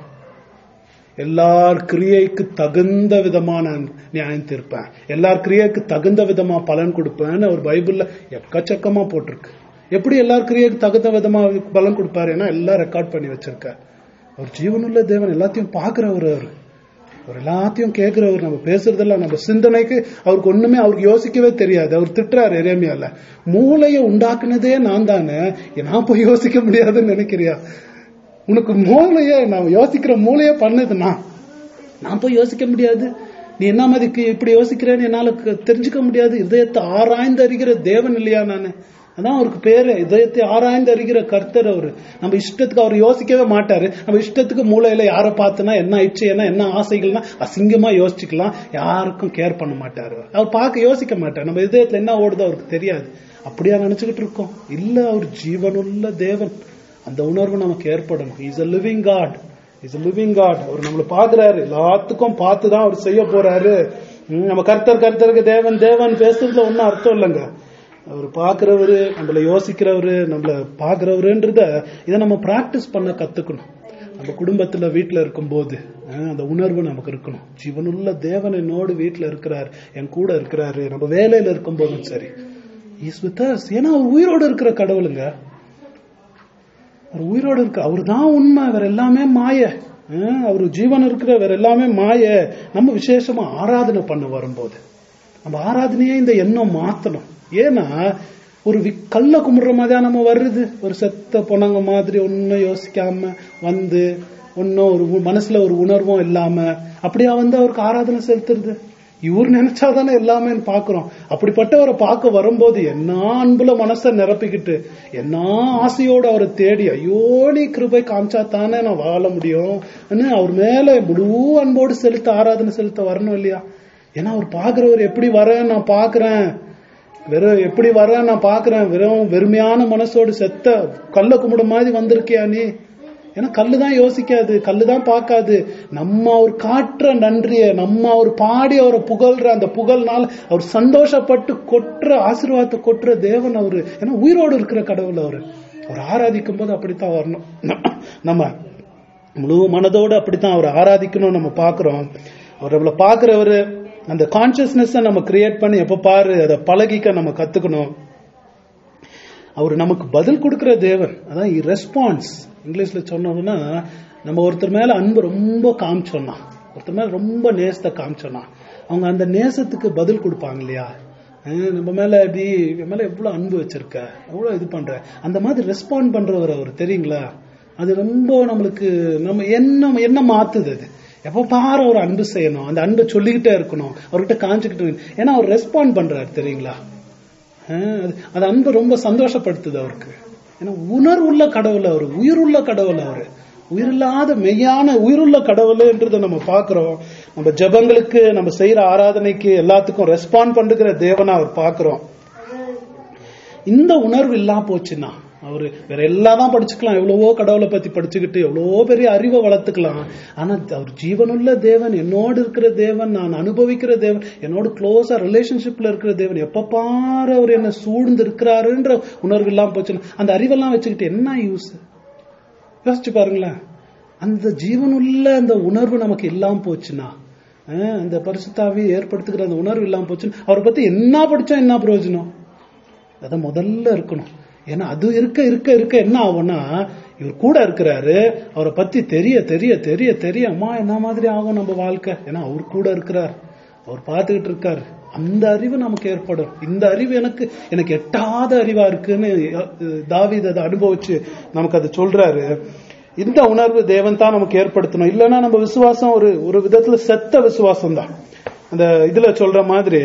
எல்லார் கிரியைக்கு தகுந்த விதமான நியாயம் தீர்ப்பேன், எல்லார் கிரியைக்கு தகுந்த விதமா பலன் கொடுப்பேன்னு அவர் பைபிள்ல எக்கச்சக்கமா போட்டிருக்கு. எப்படி எல்லார் கிரியைக்கு தகுந்த விதமா பலன் கொடுப்பாரு? ஏன்னா எல்லாம் ரெக்கார்ட் பண்ணி வச்சிருக்காரு. அவர் ஜீவனுள்ள தேவன், எல்லாத்தையும் பாக்குறவர். அவர் அவர் எல்லாத்தையும் கேட்கிறவர். நம்ம பேசுறதெல்லாம் நம்ம சிந்தனைக்கு அவருக்கு ஒண்ணுமே அவருக்கு யோசிக்கவே தெரியாது. அவர் திட்டுறாரு எரேமியால, மூளையை உண்டாக்குனதே நான் தானே, நான் போய் யோசிக்க முடியாதுன்னு நினைக்கிறியா? உனக்கு மூளைய நான் யோசிக்கிற மூளைய பண்ணது நான் நான் போய் யோசிக்க முடியாது? நீ என்ன மாதிரி இப்படி யோசிக்கிறேன்னு என்னால தெரிஞ்சுக்க முடியாது? இதயத்தை ஆராய்ந்து அறிகிற தேவன் இல்லையா நானு? அதான் அவருக்கு பேரு, இதயத்தை ஆராய்ந்து அறிகிற கர்த்தர். அவரு நம்ம இஷ்டத்துக்கு அவர் யோசிக்கவே மாட்டாரு. நம்ம இஷ்டத்துக்கு மூளையில யாரை பார்த்தனா என்ன இச்சைனா என்ன ஆசைகள்னா அசிங்கமா யோசிச்சுக்கலாம், யாருக்கும் கேர் பண்ண மாட்டாரு. அவர் பார்க்க யோசிக்க மாட்டார். நம்ம இதயத்துல என்ன ஓடுதோ அவருக்கு தெரியாது. அப்படியா நினைச்சுக்கிட்டு இருக்கோம்? இல்ல, அவர் ஜீவனுள்ள தேவன். அந்த உணர்வு நமக்கு ஏற்படணும். Is a living God, is a living God. அவர் நம்மளை பாக்குறாரு, எல்லாத்துக்கும் பார்த்துதான் அவர் செய்ய போறாரு. நம்ம கர்த்தர் கர்த்தருக்கு தேவன் தேவன் பேசுறதுல ஒன்னும் அர்த்தம் இல்லைங்க. அவர் பாக்குறவரு, நம்மள யோசிக்கிறவரு, நம்மள பாக்குறவருன்றத இதை நம்ம பிராக்டிஸ் பண்ண கத்துக்கணும். நம்ம குடும்பத்துல வீட்டுல இருக்கும் போது அந்த உணர்வு நமக்கு இருக்கணும். ஜீவனுள்ள தேவன் என்னோடு வீட்டுல இருக்கிறார், என் கூட இருக்கிறாரு. நம்ம வேலையில இருக்கும் போதும் சரி, இஸ் வித் us. ஏன்னா அவர் உயிரோடு இருக்கிற கடவுளுங்க. அவர் உயிரோடு இருக்க, அவர் தான் உண்மை, வேற எல்லாமே மாய. அவர் ஜீவன் இருக்கிற, வேற எல்லாமே மாய. நம்ம விசேஷமா ஆராதனை பண்ண வரும்போது நம்ம ஆராதனையே இந்த எண்ணம் மாத்தணும். ஏன்னா ஒரு கல்ல கும்பிடுற மாதிரியா நம்ம வருது, ஒரு செத்த பொணங்க மாதிரி ஒன்னும் யோசிக்காம வந்து, ஒன்னும் ஒரு மனசுல ஒரு உணர்வும் இல்லாம அப்படியா வந்து அவருக்கு ஆராதனை செலுத்துறது. இவர் நினைச்சாதானே எல்லாமே பாக்குறோம். அப்படிப்பட்டவரை பார்க்க வரும்போது என்ன அன்புல மனசை நிரப்பிக்கிட்டு, என்ன ஆசையோடு அவரை தேடி, ஐயோ நீ கிருபை காமிச்சா தானே நான் வாழ முடியும், அவர் மேல முழு அன்போடு செலுத்த ஆராதனை செலுத்த வரணும் இல்லையா? ஏன்னா அவர் பாக்குறவர் எப்படி வர நான் பாக்குறேன், வெறும் எப்படி வர நான் பாக்குறேன், வெறும் வெறுமையான மனசோடு செத்த கல்ல கும்பிட மாதிரி வந்திருக்கியா நீ? ஏன்னா கல்லுதான் யோசிக்காது, கல்லுதான் பார்க்காது. நம்ம அவர் காட்டுற நன்றிய, நம்ம அவர் பாடி அவரை புகழ்ற அந்த புகழ்னால் அவர் சந்தோஷப்பட்டு கொட்டுற ஆசீர்வாதத்தை கொட்டுற தேவன் அவரு. ஏன்னா உயிரோடு இருக்கிற கடவுள் அவரு. அவர் ஆராதிக்கும் போது அப்படித்தான் வரணும். நம்ம முழு மனதோடு அப்படித்தான் அவர் ஆராதிக்கணும். நம்ம பாக்குறோம், அவர் நம்மள பாக்குறவரு. அந்த கான்சியஸ்னஸ் நம்ம கிரியேட் பண்ணி எப்ப பாரு அதை பழகிக்க நம்ம கத்துக்கணும். அவர் நமக்கு பதில் கொடுக்கிற தேவன். அதான் ரெஸ்பான்ஸ் இங்கிலீஷ்ல சொன்னோம்னா, நம்ம ஒருத்தர் மேல அன்பு ரொம்ப காமிச்சோம்னா, ஒருத்தர் மேல ரொம்ப நேசத்தை காமிச்சோம்னா, அவங்க அந்த நேசத்துக்கு பதில் கொடுப்பாங்க இல்லையா? நம்ம மேல எப்படி மேல எவ்வளவு அன்பு வச்சிருக்க, எவ்வளவு இது பண்ற, அந்த மாதிரி ரெஸ்பாண்ட் பண்றவர் அவர். தெரியுங்களா? அது ரொம்ப நம்மளுக்கு நம்ம என்ன என்ன மாத்துது. அது எப்ப பாரு ஒரு அன்பு செய்யணும், அந்த அன்பை சொல்லிக்கிட்டே இருக்கணும், அவர்கிட்ட காமிச்சுக்கிட்டு. ஏன்னா அவர் ரெஸ்பாண்ட் பண்றாரு. தெரியுங்களா? அது அன்பு ரொம்ப சந்தோஷப்படுத்துது அவருக்கு. ஏன்னா உணர்வுள்ள கடவுள் அவரு, உயிருள்ள கடவுள் அவரு, உயிரில்லாத மெய்யான உயிருள்ள கடவுள்ன்றத நம்ம பாக்குறோம். நம்ம ஜெபங்களுக்கு, நம்ம செய்யற ஆராதனைக்கு எல்லாத்துக்கும் ரெஸ்பாண்ட் பண்ணுகிற தேவனா அவர் பாக்குறோம். இந்த உணர்வு இல்லாம போச்சுன்னா அவரு வேற எல்லாதான் படிச்சுக்கலாம், எவ்வளவோ கடவுளை பத்தி படிச்சுக்கிட்டு எவ்வளவோ பெரிய அறிவை வளர்த்துக்கலாம். ஆனா அவர் ஜீவனுள்ள தேவன், என்னோடு இருக்கிற தேவன், நான் அனுபவிக்கிற தேவன், என்னோட க்ளோஸா ரிலேஷன்ஷிப்ல இருக்கிற தேவன், எப்ப பாரு அவர் என்ன சூழ்ந்து இருக்கிறாருன்ற உணர்வு இல்லாம போச்சுன்னா அந்த அறிவெல்லாம் வச்சுக்கிட்டு என்ன யூஸ்? யோசிச்சு பாருங்களேன். அந்த ஜீவனுள்ள அந்த உணர்வு நமக்கு இல்லாம போச்சுன்னா, அந்த பரிசுத்தாவி ஏற்படுத்துகிற அந்த உணர்வு இல்லாம போச்சுன்னா அவரை பத்தி என்ன படிச்சா என்ன பிரயோஜனம்? அதான் முதல்ல இருக்கணும். ஏன்னா அது இருக்க இருக்க இருக்க என்ன ஆகும்னா, இவர் கூட இருக்கிறாரு, அவரை பத்தி தெரிய தெரிய தெரிய தெரிய அம்மா என்ன மாதிரி ஆகும் நம்ம வாழ்க்கை. ஏன்னா அவர் கூட இருக்கிறார், அவர் பார்த்துக்கிட்டு இருக்காரு. அந்த அறிவு நமக்கு ஏற்படும். இந்த அறிவு எனக்கு எனக்கு எட்டாத அறிவா இருக்குன்னு தாவீது அதை அனுபவிச்சு நமக்கு அதை சொல்றாரு. இந்த உணர்வு தேவன் தான் நமக்கு ஏற்படுத்தணும். இல்லைன்னா நம்ம விசுவாசம் ஒரு ஒரு விதத்துல செத்த விசுவாசம் தான். அந்த இதுல சொல்ற மாதிரி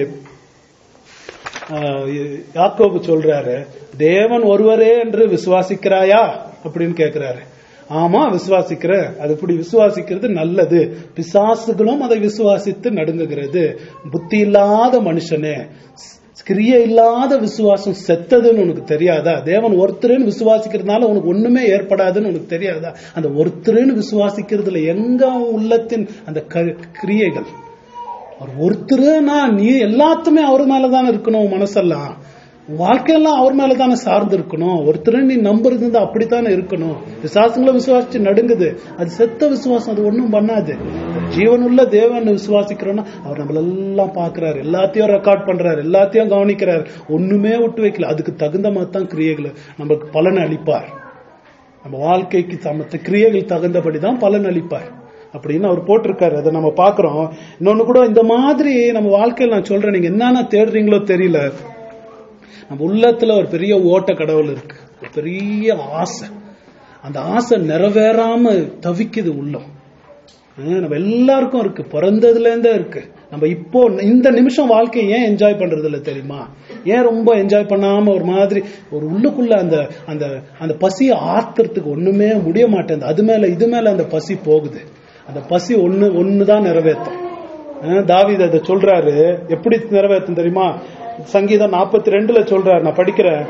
யாக்கோபு சொல்றாரு, தேவன் ஒருவரே என்று விசுவாசிக்கிறாயா அப்படின்னு கேட்கிறாரு. ஆமா விசுவாசிக்கிற. அது இப்படி விசுவாசிக்கிறது நல்லது. பிசாசுகளும் அதை விசுவாசித்து நடுங்குகிறது. புத்தி இல்லாத மனுஷனே, கிரியை இல்லாத விசுவாசம் செத்ததுன்னு உனக்கு தெரியாதா? தேவன் ஒருத்தருன்னு விசுவாசிக்கிறதுனால உனக்கு ஒண்ணுமே ஏற்படாதுன்னு உனக்கு தெரியாதா? அந்த ஒருத்தருன்னு விசுவாசிக்கிறதுல எங்க உள்ளத்தின் அந்த கிரியைகள்? அவர் ஒருத்தருனா நீ எல்லாத்துமே அவர் மேலதானே இருக்கணும். மனசெல்லாம் வாழ்க்கையெல்லாம் அவர் மேலதானே சார்ந்து இருக்கணும். ஒருத்தர் நீ நம்புறது இருந்தா அப்படித்தானே இருக்கணும். விசுவாசங்களை விசுவாசிச்சு நடுங்குது, அது செத்த விசுவாசம். அது ஒண்ணும் பண்ணாது. ஜீவனுள்ள தேவன் விசுவாசிக்கிறோம்னா அவர் நம்மளெல்லாம் பாக்குறாரு, எல்லாத்தையும் ரெக்கார்ட் பண்றாரு, எல்லாத்தையும் கவனிக்கிறாரு, ஒண்ணுமே விட்டு வைக்கல. அதுக்கு தகுந்த மாதிரி தான் கிரியைகளை நமக்கு பலன் அளிப்பார். நம்ம வாழ்க்கைக்கு சமத்த கிரியைகள் தகுந்தபடிதான் பலன் அளிப்பார் அப்படின்னு அவர் போட்டிருக்காரு. அதை நம்ம பாக்குறோம். இன்னொன்னு கூட இந்த மாதிரி நம்ம வாழ்க்கையில் நான் சொல்றேன், நீங்க என்னன்னா தேடுறீங்களோ தெரியல, நம்ம உள்ளத்துல ஒரு பெரிய ஓட்ட கடவுள் இருக்கு, ஒரு பெரிய ஆசை. அந்த ஆசை நிறைவேறாம தவிக்குது உள்ளம். நம்ம எல்லாருக்கும் இருக்கு, பிறந்ததுல இருந்தே இருக்கு. நம்ம இப்போ இந்த நிமிஷம் வாழ்க்கையை ஏன் என்ஜாய் பண்றது இல்லை தெரியுமா? ஏன் ரொம்ப என்ஜாய் பண்ணாம ஒரு மாதிரி ஒரு உள்ளுக்குள்ள அந்த அந்த அந்த பசியை ஆத்துறதுக்கு ஒண்ணுமே முடிய மாட்டேங்குது. அது மேல இது மேல அந்த பசி போகுது. அந்த பசி ஒண்ணு ஒண்ணுதான் நிறைவேற்றும். தாவீது அதை சொல்றாரு. எப்படி நிறைவேற்றும் தெரியுமா? சங்கீதம் நாற்பத்தி ரெண்டுல சொல்றாரு, நான் படிக்கிறேன்.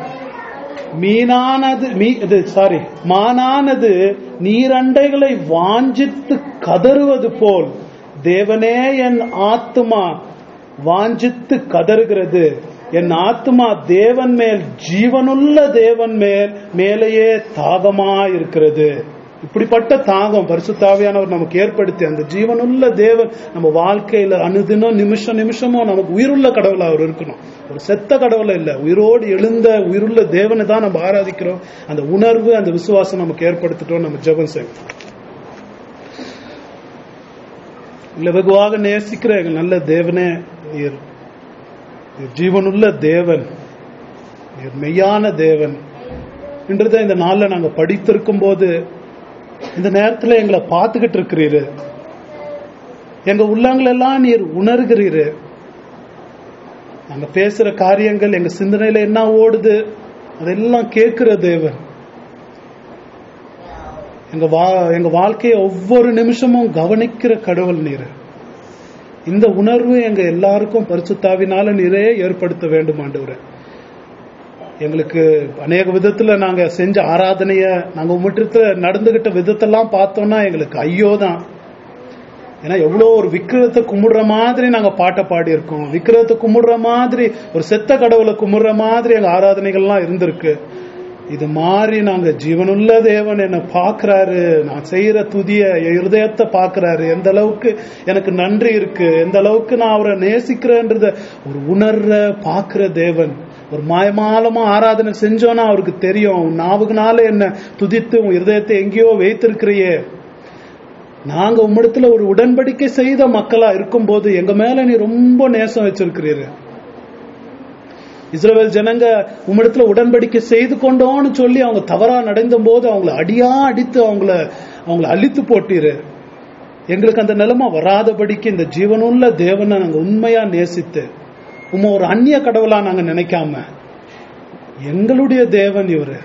மீனானது மீ இது சாரி மானானது நீரண்டைகளை வாஞ்சித்து கதறுவது போல் தேவனே என் ஆத்துமா வாஞ்சித்து கதறுகிறது. என் ஆத்துமா தேவன் மேல், ஜீவனுள்ள தேவன் மேல் மேலேயே தாகமா இருக்கிறது. இப்படிப்பட்ட தாகம் பரிசுத்தாவியானவர் நமக்கு ஏற்படுத்தி அந்த ஜீவனுள்ள தேவன் நம்ம வாழ்க்கையில அனுதினம் நிமிஷம் நிமிஷமும் நமக்கு உயிருள்ள கடவுளா அவர் இருக்கணும். ஒரு செத்த கடவுளை இல்ல, உயிரோடு எழுந்த உயிருள்ள தேவனை தான் நம்ம ஆராதிக்கிறோம். அந்த உணர்வு அந்த விசுவாசம் நமக்கு ஏற்படுத்திட்டோம். நம்ம ஜெபம் செய்வோம். இல்ல வெகுவாக நேசிக்கிற எங்க நல்ல தேவனே, ஜீவனுள்ள தேவன், மெய்யான தேவன் என்றதை இந்த நாள்ல நாங்க படித்திருக்கும் போது, இந்த நேரத்துல எங்களை பார்த்துக்கிட்டு இருக்கிறீரு, எங்க உள்ளங்களெல்லாம் நீர் உணர்கிறீரு. நாங்க பேசுற காரியங்கள் எங்க சிந்தனையில என்ன ஓடுது அதெல்லாம் கேட்கிற தேவன். எங்க வா எங்க வாழ்க்கையை ஒவ்வொரு நிமிஷமும் கவனிக்கிற கடவுள் நீர். இந்த உணர்வு எங்க எல்லாருக்கும் பரிசுத்தாவினால நீரே ஏற்படுத்த வேண்டும் ஆண்டவரே. எங்களுக்கு அநேக விதத்துல நாங்க செஞ்ச ஆராதனைய நாங்க உம்மிடத்துல நடந்துகிட்ட விதத்தெல்லாம் பார்த்தோம்னா எங்களுக்கு ஐயோ தான். ஏன்னா எவ்வளவு ஒரு விக்கிரத்தை கும்பிடுற மாதிரி நாங்க பாட்டை பாடி இருக்கோம். விக்கிரத்தை கும்பிடுற மாதிரி, ஒரு செத்த கடவுளை கும்பிடுற மாதிரி எங்க ஆராதனைகள்லாம் இருந்திருக்கு. இது மாதிரி நாங்க ஜீவனுள்ள தேவன் என்ன பாக்குறாரு, நான் செய்யற துதிய இருதயத்தை பாக்குறாரு, எந்த அளவுக்கு எனக்கு நன்றி இருக்கு, எந்த அளவுக்கு நான் அவரை நேசிக்கிறேன்றத ஒரு உணர்ற பாக்குற தேவன். ஒரு மாயமாலமா ஆராதனை செஞ்சோன்னா அவருக்கு தெரியும், நாவுக்குனால என்ன துதித்து உன் இருதயத்தை எங்கேயோ வைத்திருக்கிறியே. நாங்க உம்மிடத்துல ஒரு உடன்படிக்கை செய்த மக்களா இருக்கும் போது எங்க மேல நீ ரொம்ப நேசம் வச்சிருக்கிறீரு. இஸ்ரவேல் ஜனங்க உம்மிடத்துல உடன்படிக்கை செய்து கொண்டோன்னு சொல்லி அவங்க தவறா நடந்த போது அவங்கள அடியா அடித்து அவங்கள அவங்கள அழித்து போட்டீரு. எங்களுக்கு அந்த நிலைமை வராதபடிக்கு இந்த ஜீவனுள்ள தேவனை நாங்க உண்மையா நேசித்து உம்மை ஒரு அந்நிய கடவுளா நாங்க நினைக்காம, எங்களுடைய தேவன் இவரு,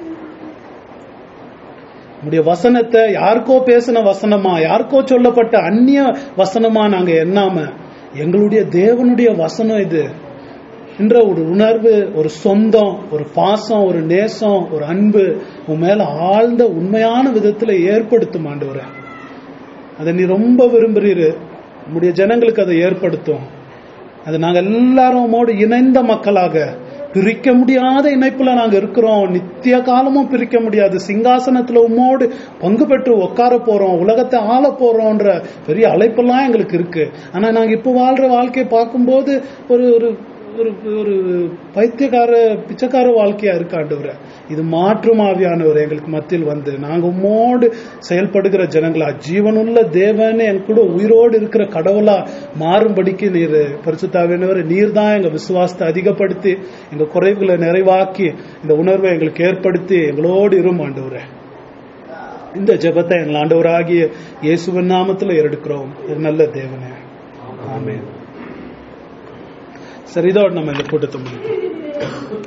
உடைய வசனத்தை யாருக்கோ பேசின வசனமா, யாருக்கோ சொல்லப்பட்ட அந்நிய வசனமா நாங்க எண்ணாம எங்களுடைய தேவனுடைய வசனம் இது என்ற ஒரு உணர்வு, ஒரு சொந்தம், ஒரு பாசம், ஒரு நேசம், ஒரு அன்பு உன் மேல ஆழ்ந்த உண்மையான விதத்துல ஏற்படுத்தும் ஆண்டவரே. அதை நீ ரொம்ப விரும்புறீரு. உம்முடைய ஜனங்களுக்கு அதை ஏற்படுத்தும். அது நாங்க எல்லாரும் உம்மோடு இணைந்த மக்களாக பிரிக்க முடியாத இணைப்புல நாங்க இருக்கிறோம். நித்திய காலமும் பிரிக்க முடியாது. சிங்காசனத்துல உம்மோடு பங்கு பெற்று உட்கார போறோம், உலகத்தை ஆள போறோம்ன்ற பெரிய அழைப்பெல்லாம் எங்களுக்கு இருக்கு. ஆனா நாங்க இப்ப வாழ்ற வாழ்க்கையை பார்க்கும்போது ஒரு ஒரு ஒரு ஒரு பைத்தியக்கார பிச்சைக்கார வாழ்க்கையா இருக்கு ஆண்டவரே. இது மாற்றும் ஆவியானவர் எங்களுக்கு மத்தியில் வந்து நாங்க உம்மோடு செயல்படுகிற ஜனங்களா, ஜீவனுள்ள தேவன் என் கூட உயிரோடு இருக்கிற கடவுளா மாறும்படிக்கு நீர் பரிசுத்தாவியானவர் நீர் தான் எங்க விசுவாசத்தை அதிகப்படுத்தி எங்க குறைவுகளை நிறைவாக்கி இந்த உணர்வை எங்களுக்கு ஏற்படுத்தி எங்களோடு இரும் ஆண்டவரே. இந்த ஜெபத்தை எங்கள் ஆண்டவராகிய இயேசுவின் நாமத்துல எடுக்கிறோம் நல்ல தேவனே, ஆமென். சரி, இதோடு நம்ம இந்த கூட்டத்தை முடிப்போம்.